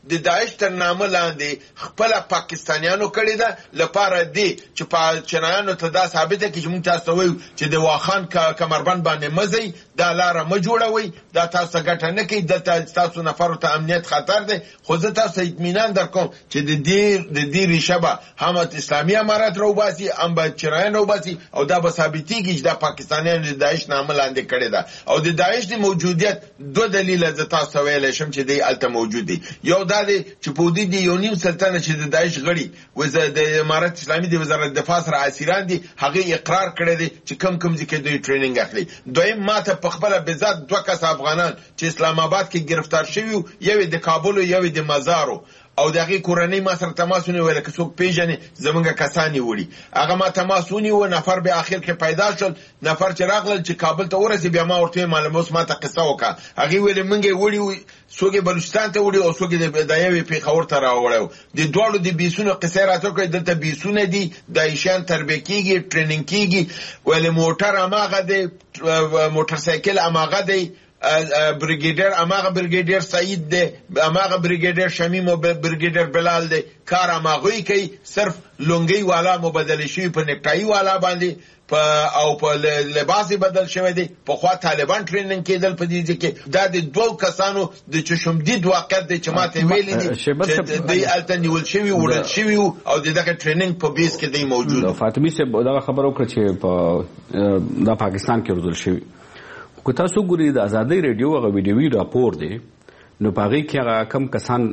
د داعش تر نامه لاندې خپل پاکستانیانو کړی ده لپاره دی چې په چینایانو ته دا ثابته کړي چې موږ تاسو وایو چې د واخان کمربند باندې مزي دا لاره م جوړوي دا تاسو ګټه نه کوي دلته تاسو نفرو ته امنیت خطر دی خو زه تاسو اطمینان درکوم چې د دې د دې ریشه به هم اسلامي امارات راوباسي هم به چینایان راوباسي او دا به ثابتېږي چې دا پاکستانیانو د داعش نامه لاندې کړې ده او د داعش د موجودیت دوه دلیله زه تاسو ویلی شم چې دی هلته موجود دی یو دا دی چې په حدود د یو نیم سلطنه چې د داعش غړي د امارت اسلامي د وزارت دفاع سره اسیران دي هغې اقرار کړی دی چې کم کم ځای کې دوی ټریننګ اخلي دویم ماته په خپله بذات دوه کسه افغانان چې اسلام آباد کې گرفتار شوي وو یو یې د کابل یو یې د مزارو او د هغې کورنۍ ما سره تماس ونیوی لکه څوک پېژنې زموږ کسان یې وړي هغه ما تماس ونیوه نفر بیا اخر کې پیدا شول نفر چې راغلل چې کابل ته ورسې بیا ما ورته معلومه اوس ما ته قصه وکړه هغې ویلې موږ یې وړي څوک یې بلوچستان ته وړي او څوک یې د یوې پېښور ته راوړی د دواړو د بیسونو قصې راته وکړې دلته بیسونه دي داعشیان تربیه کېږي ټرېننګ کېږي ویلې موټر هماغه دی موټرسایکل هماغه دی بریګیډر اماغه بریګیډر سعید دی اماغه بریګیډر شمیم او بریګیډر بلال دی کار اماغوی کوي صرف لونګي والا مبادله شي په نکټای والا باندې په او په لباس بدل شوی دی په خوا طالبان ټریننګ کېدل په دې کې دا د دوه کسانو د چشمدید واقعیت دی چې ماته ویلي دي چې د الته نیول شوی وړل شوی او دغه ټریننګ په بیس کې دی موجود فاطمی صاحب دا خبر وکړه چې په د پاکستان کې ورزل شوی که تاسو ګورئ د ازادۍ ریډیو هغه ویډیوي راپور دی نو په هغې کې هغه کم کسان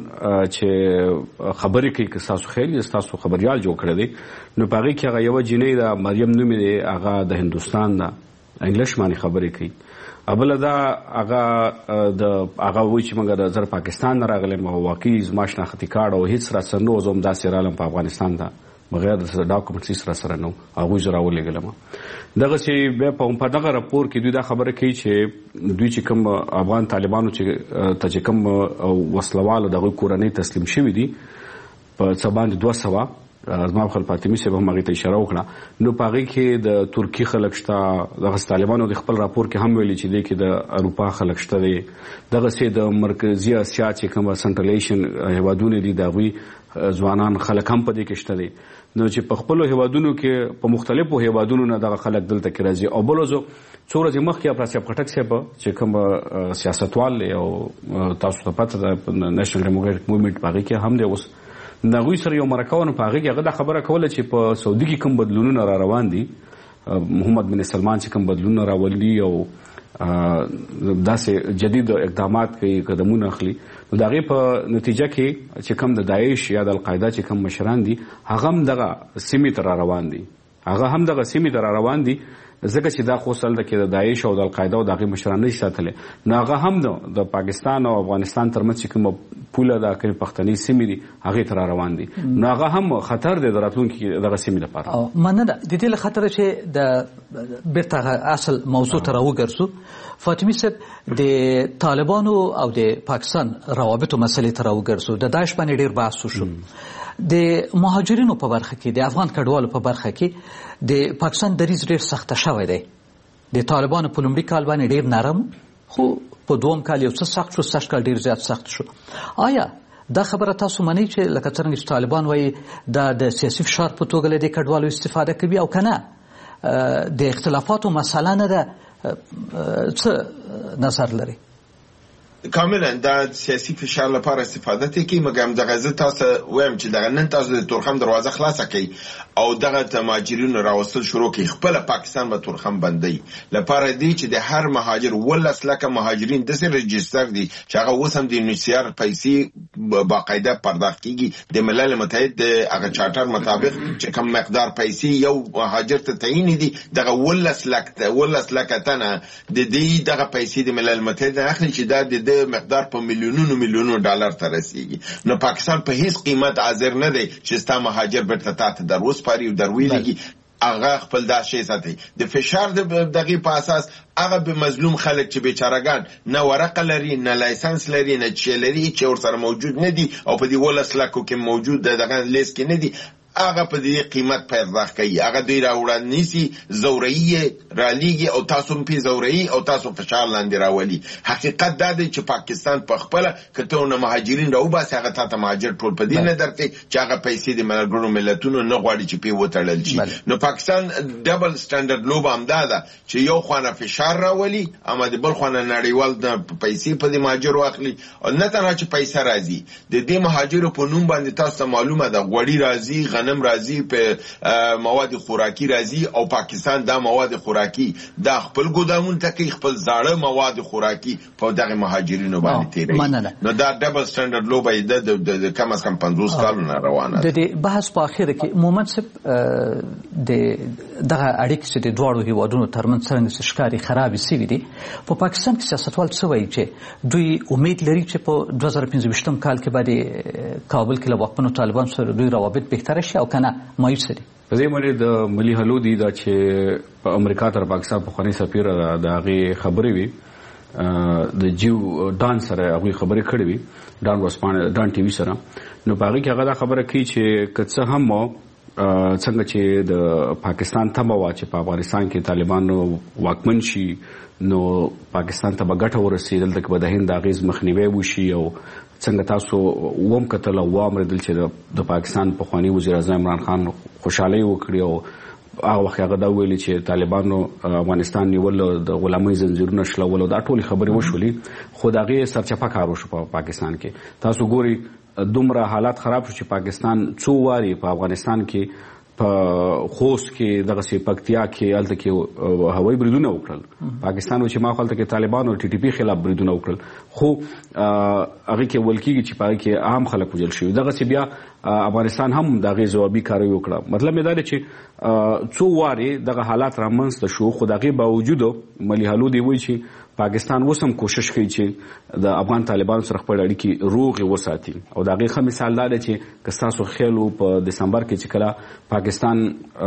چې خبرې کوي که ستاسو خیال یې ستاسو خبریال جوړ کړی دی نو په هغې کې هغه یوه جینۍ ده مریم نوم یې دی هغه د هندوستان ده انګلیش باندې خبرې کوي بله دا هغه د هغه وایي چې موږ د زر پاکستان نه راغلی یم او واقعي زما شناختي کارډ او هېڅ راسره نه و زه همداسې رالم په افغانستان ته بغیر د ډاکومنټس هېڅ راسره نه و هغوی زه راولېږلم دغسې بیا په دغه راپور کې دوی دا خبره کوي چې دوی چې کوم افغان طالبانو چې ته چې کوم وسلوالو د هغوی کورنۍ تسلیم شوي دي په څه باندې دوه سوه زما خپل فاطمي صاحب هم هغې ته اشاره وکړه نو په هغې کې د ترکي خلک شته دغسې طالبانو د خپل راپور کې هم ویلي چې دی کې د اروپا خلک شته دی دغسې د مرکزي اسیا چې کومه سنټرل ایشین هېوادونه دي د هغوی ځوانان خلک هم په دې کې شته دی نو چې په خپلو هېوادونو کې په مختلفو هېوادونو نه دغه خلک دلته کې راځي او بل ورځ څو ورځې مخکې افراصیاب خټک صاحب چې کوم سیاستوال دی او تاسو ته پته ده نیشنل ډیموکریټک موومنټ په هغې کې هم دی اوس د هغوی سره یو مرکه وه نو په هغې کې هغه دا خبره کوله چې په سعودي کې کوم بدلونونه را روان دي محمد بن سلمان چې کوم بدلونونه راولي او داسې جدید اقدامات کوي قدمونه اخلي نو د هغې په نتیجه کې چې کوم د داعش یا د القاعده چې کوم مشران دي هغه هم دغه سیمې ته را روان دي هغه هم دغه سیمې ته را روان دي ځکه چې دا خو اصل ده کې د داعش او د القاعده او د هغې مشران نشي ساتلی نو هغه هم د پاکستان او افغانستان ترمنځ چې کومه پوله ده کومې پښتني سیمې دي هغې ته را روان دي نو هغه هم خطر دی د راتلونکي دغه سیمې لپاره مننه د دې له خطره چې د بېرته اصل موضوع ته راوګرځو فاطمي صاحب د طالبانو او د پاکستان روابطو مسلې ته راوګرځو د داعش باندې ډېر بحث وشو د مهاجرینو په برخه کې د افغان کډوالو په برخه کې د پاکستان دریځ ډېر سخته شوی دی د طالبانو په لومړي کال باندې ډېر نرم خو په دوم کال یو څه سخت شو سږ کال ډېر زیات سخت شو آیا دا خبره تاسو منئ چې لکه څرنګه چې طالبان وایي دا د سیاسي فشار په توګه له دې کډوالو استفاده کوي او که نه د اختلافاتو مسله نه ده څه نظر لري کاملا دا سیاسي فشار لپاره استفاده ته کوي مګر دغه زه تاسو وایم چې دغه نن تاسو د تورخم دروازه خلاصه کوي او دغه مهاجرینو راوستل شروع کوي خپل پاکستان به تورخم بندي لپاره دی چې د هر مهاجر ولس لکه مهاجرین د سر رجستر دي چې هغه اوس هم د یونیسیار پیسې باقاعده پرداخت کیږي د ملل متحد د هغه چارټر مطابق چې کم مقدار پیسې یو مهاجر ته تعین دي دغه ولس لکه ولس لکه تنه د دې دغه پیسې د ملل متحد اخلي چې دا د مقدار په میلیونونو میلیونونو ډالر ته رسیږي نو پاکستان په هیڅ قیمت حاضر نه دی چې ستا مهاجر بیرته تا ته در وسپاري او در ویلېږي هغه خپل دا شی ساتي د فشار دغې په اساس هغه به مظلوم خلک چې بیچارهګان نه ورقه لري نه لایسنس لري نه چې لري چې ورسره موجود نه دي او په دې ولس لکو کې موجود دغه لیست کې نه دي هغه په دې قیمت پرداخت کوي، هغه دوی راوړل نیسی زوري رالیږي او تاسو په زوري او تاسو فشار لاندې راولي. حقیقت دا دی چې پاکستان په خپل کته نه مهاجرین راو باسي، هغه ته مهاجر ټول په دې نه درته چې هغه پیسې د ملګرو ملتونو نه غواړي چې په وټړل شي. نو پاکستان ډبل سټانډرډ لوب هم دا ده چې یو خوانه فشار راولي اما د بل خوانه نړیوال د پیسې په دې مهاجر واخلي، او نه تنها چې پیسې راځي د دې مهاجرو په نوم باندې تاسو معلومه ده غوړي راځي، غنم راځي، په مواد خوراکي راځي، او پاکستان دا مواد خوراکي دا خپل ګودامون ته کې خپل زاړه مواد خوراکي په دغه مهاجرینو باندې تیری. نو دا ډبل سټانډرډ لوب دی د کم از کم پنځوس کالونو روانه ده. د بحث په اخر کې مومند صاحب د دغه اړیکې چې د دواړو هیوادونو ترمنځ څنګه ښکاري خرابې سوي دي، په پاکستان کې سیاستوال څه وایي چې دوی امید لري چې په دوه زره پنځه ویشتم کال کې باندې کابل کې له واکمنو طالبانو سره دوی روابط بهتره شي او کنه مایوس دي؟ په دې باندې د ملي حلو دي دا چې په امریکا تر پاکستان پخوانی سفیر د هغې خبرې وي د جیو ډان سره هغوی خبرې کړې وي، ډان ورځپاڼه ډان ټي وي سره. نو په هغې کې هغه دا خبره کوي چې که څه هم څنګه چې د پاکستان تمه وه چې په افغانستان کې طالبانو واکمن شي نو پاکستان ته به ګټه ورسي، دلته کې به د هند د اغېز مخنیوی وشي، او څنګه تاسو وم کتل او واورېدل چې د پاکستان پخواني وزیر اعظم عمران خان خوشحالۍ وکړي، او هغه وخت هغه دا ویلي چې طالبانو افغانستان نیول، د غلامۍ زنځیرونه شلول، دا ټولې خبرې وشولې، خو د هغې سرچپه کار وشو په پاکستان کې. تاسو ګورئ دومره حالات خراب شو چې پاکستان څو واري په افغانستان کې په خوست کې دغسې پکتیا کې هلته کې هوایي بریدونه وکړل. پاکستان و چې ما خو هلته کې طالبانو ټي ټي پي خلاف بریدونه وکړل، خو هغې کې ویل کېږي چې په هغې کې عام خلک وژل شوي. دغسې بیا افغانستان هم د هغې ځوابي کاروي وکړه. مطلب مې دا دی چې څو وارې دغه حالات رامنځته شو، خو د هغې باوجود ملي حلو دی وایي چې پاکستان اوس هم کوشش کوي چې د افغان طالبانو سره خپل اړیکې روغې وساتي. او د هغې ښه مثال دا دی چې که ستاسو خیال په دسمبر کې چې کله پاکستان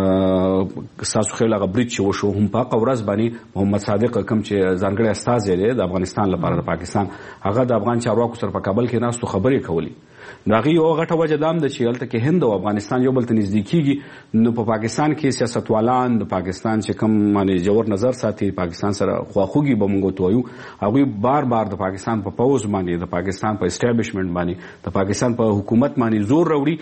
ستاسو خیال هغه برید چې وشو، هم په هغه ورځ باندې محمد صادق کوم چې ځانګړی استازی دی د افغانستان لپاره د پاکستان، هغه د افغان چارواکو سره په کابل کې ناستو خبرې کولې. نو هغې یوه غټه وجه دا هم ده چې هلته کې هند او افغانستان یو بل ته نږدې کېږي. نو په پاکستان کې سیاستوالان د پاکستان چې کوم باندې جوړ نظر ساتي، پاکستان سره خواخوږي به موږ ورته وایو، هغوی بار بار د پاکستان په پوځ باندې، د پاکستان په اسټابلیشمنټ باندې، د پاکستان په حکومت باندې زور راوړي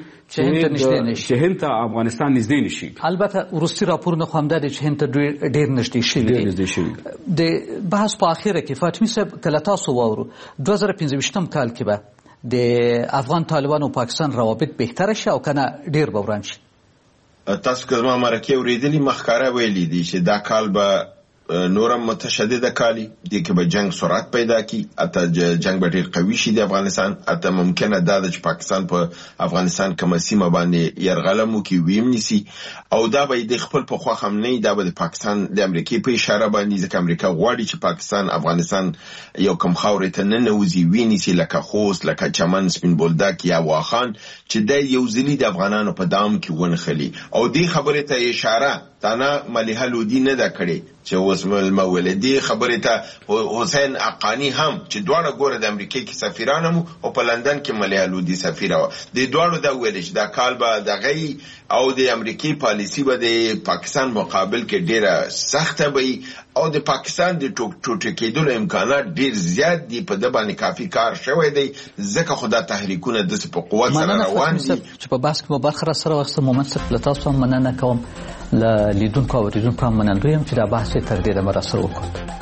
چې هند ته افغانستان نږدې نشي. البته وروستي راپورونه خو همدا دی چې هند ته ډېر نږدې شوي ډېر نږدې شوي. د بحث په اخره کې فاطمي صاحب کله تاسو واورو دوه زره پنځه ویشتم کال کې به د افغان طالبانو او پاکستان روابط بهتره شي او کنه ډیر به وران شي؟ تاسو که زما مرکې اورېدلي مخکاره ویلي دي چې دا کال به نورم متشدده کالی دی که به جنگ سرعت پیدا کی، اتا جنگ به ډیر قوي شي د افغانستان، اتا ممکنه دا ده چې پاکستان په افغانستان کومه سیمه باندې یرغلم وکړي ویم نیسي، او دا به د خپل په خوښ هم نه، دا به د پاکستان د امریکې په اشاره باندې، ځکه امریکا غواړي چې پاکستان افغانستان یو کم خاورې ته ننوځي وینیسي، لکه خوست، لکه چمن، سپین بولدک یا واخان، چې دا یو ځلي د افغانانو په دام کې ونښلي. او دې خبرې ته اشاره تانا مليحه لودي نه دا کړي چې اوس مولدي خبرې ته حسین حقانی هم چې دواړه ګوره د امریکای کې سفیران هم او په لندن کې مليحه لودي سفیره و، د دواړو دا ویل چې دا کال به دغه او د امریکای پالیسی به د پاکستان مقابل کې ډیره سخته وي، او د پاکستان د ټوټه کېدلو امکانات ډیر زیات دي. په د باندې کافي کار شوی دی، ځکه خو دا تحریکونه د په قوت سره روان دي. چې په بحث کې مو برخه سره وخت مومند صاحب له تاسو هم مننه کوم، له لیدونکو او اوریدونکو هم منندوی یم چې دا بحث یې تر ډېره مرسته وکړ.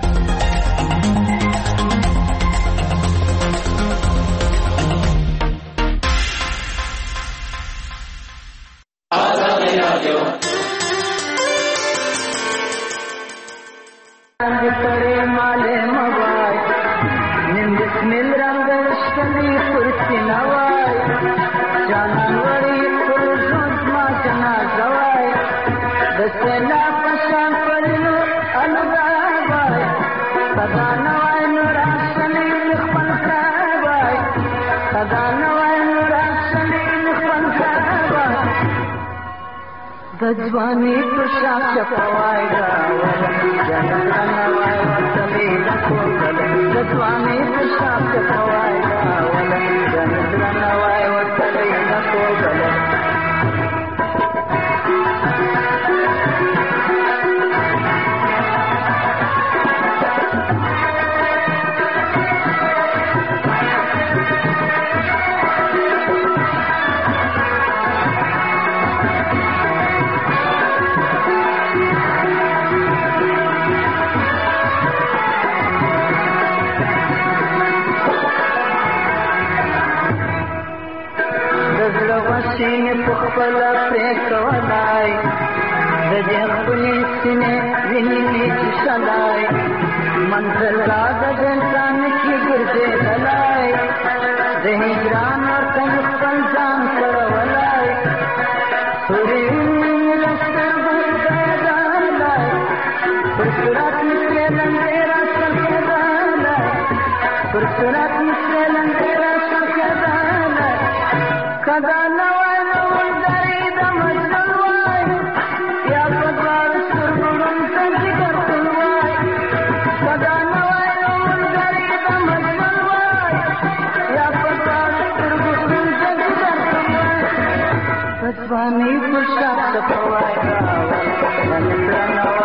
ځواني پر شاخ چپوای راولم جنت رانوای ورتلی لکوکل ځواني پر شاخ چپوای راولم جنت رانوای ورتلی لکوکل سینې په خپله پرې کولای د دې خپلې سینې وینې دي څښلی منزل را د انسان کې ګرځېدلی د هجران ورته مې خپل ځان کړولی سورې وینې مې له سترګو ځلېدلی پر صورت مې سرې لمبې راڅرخېدلی پر صورت مې سرې لمبې راڅرخېدلی که دا نه وای نو ملګري د مجنون وای یا په دواړو سترګو ړوند ته جګر ټول وای که دا نه وای نو ملګري د مجنون وای یا په دواړو سترګو ړوند ته جګر ټول وای په ځوانۍ په شاته په وای راول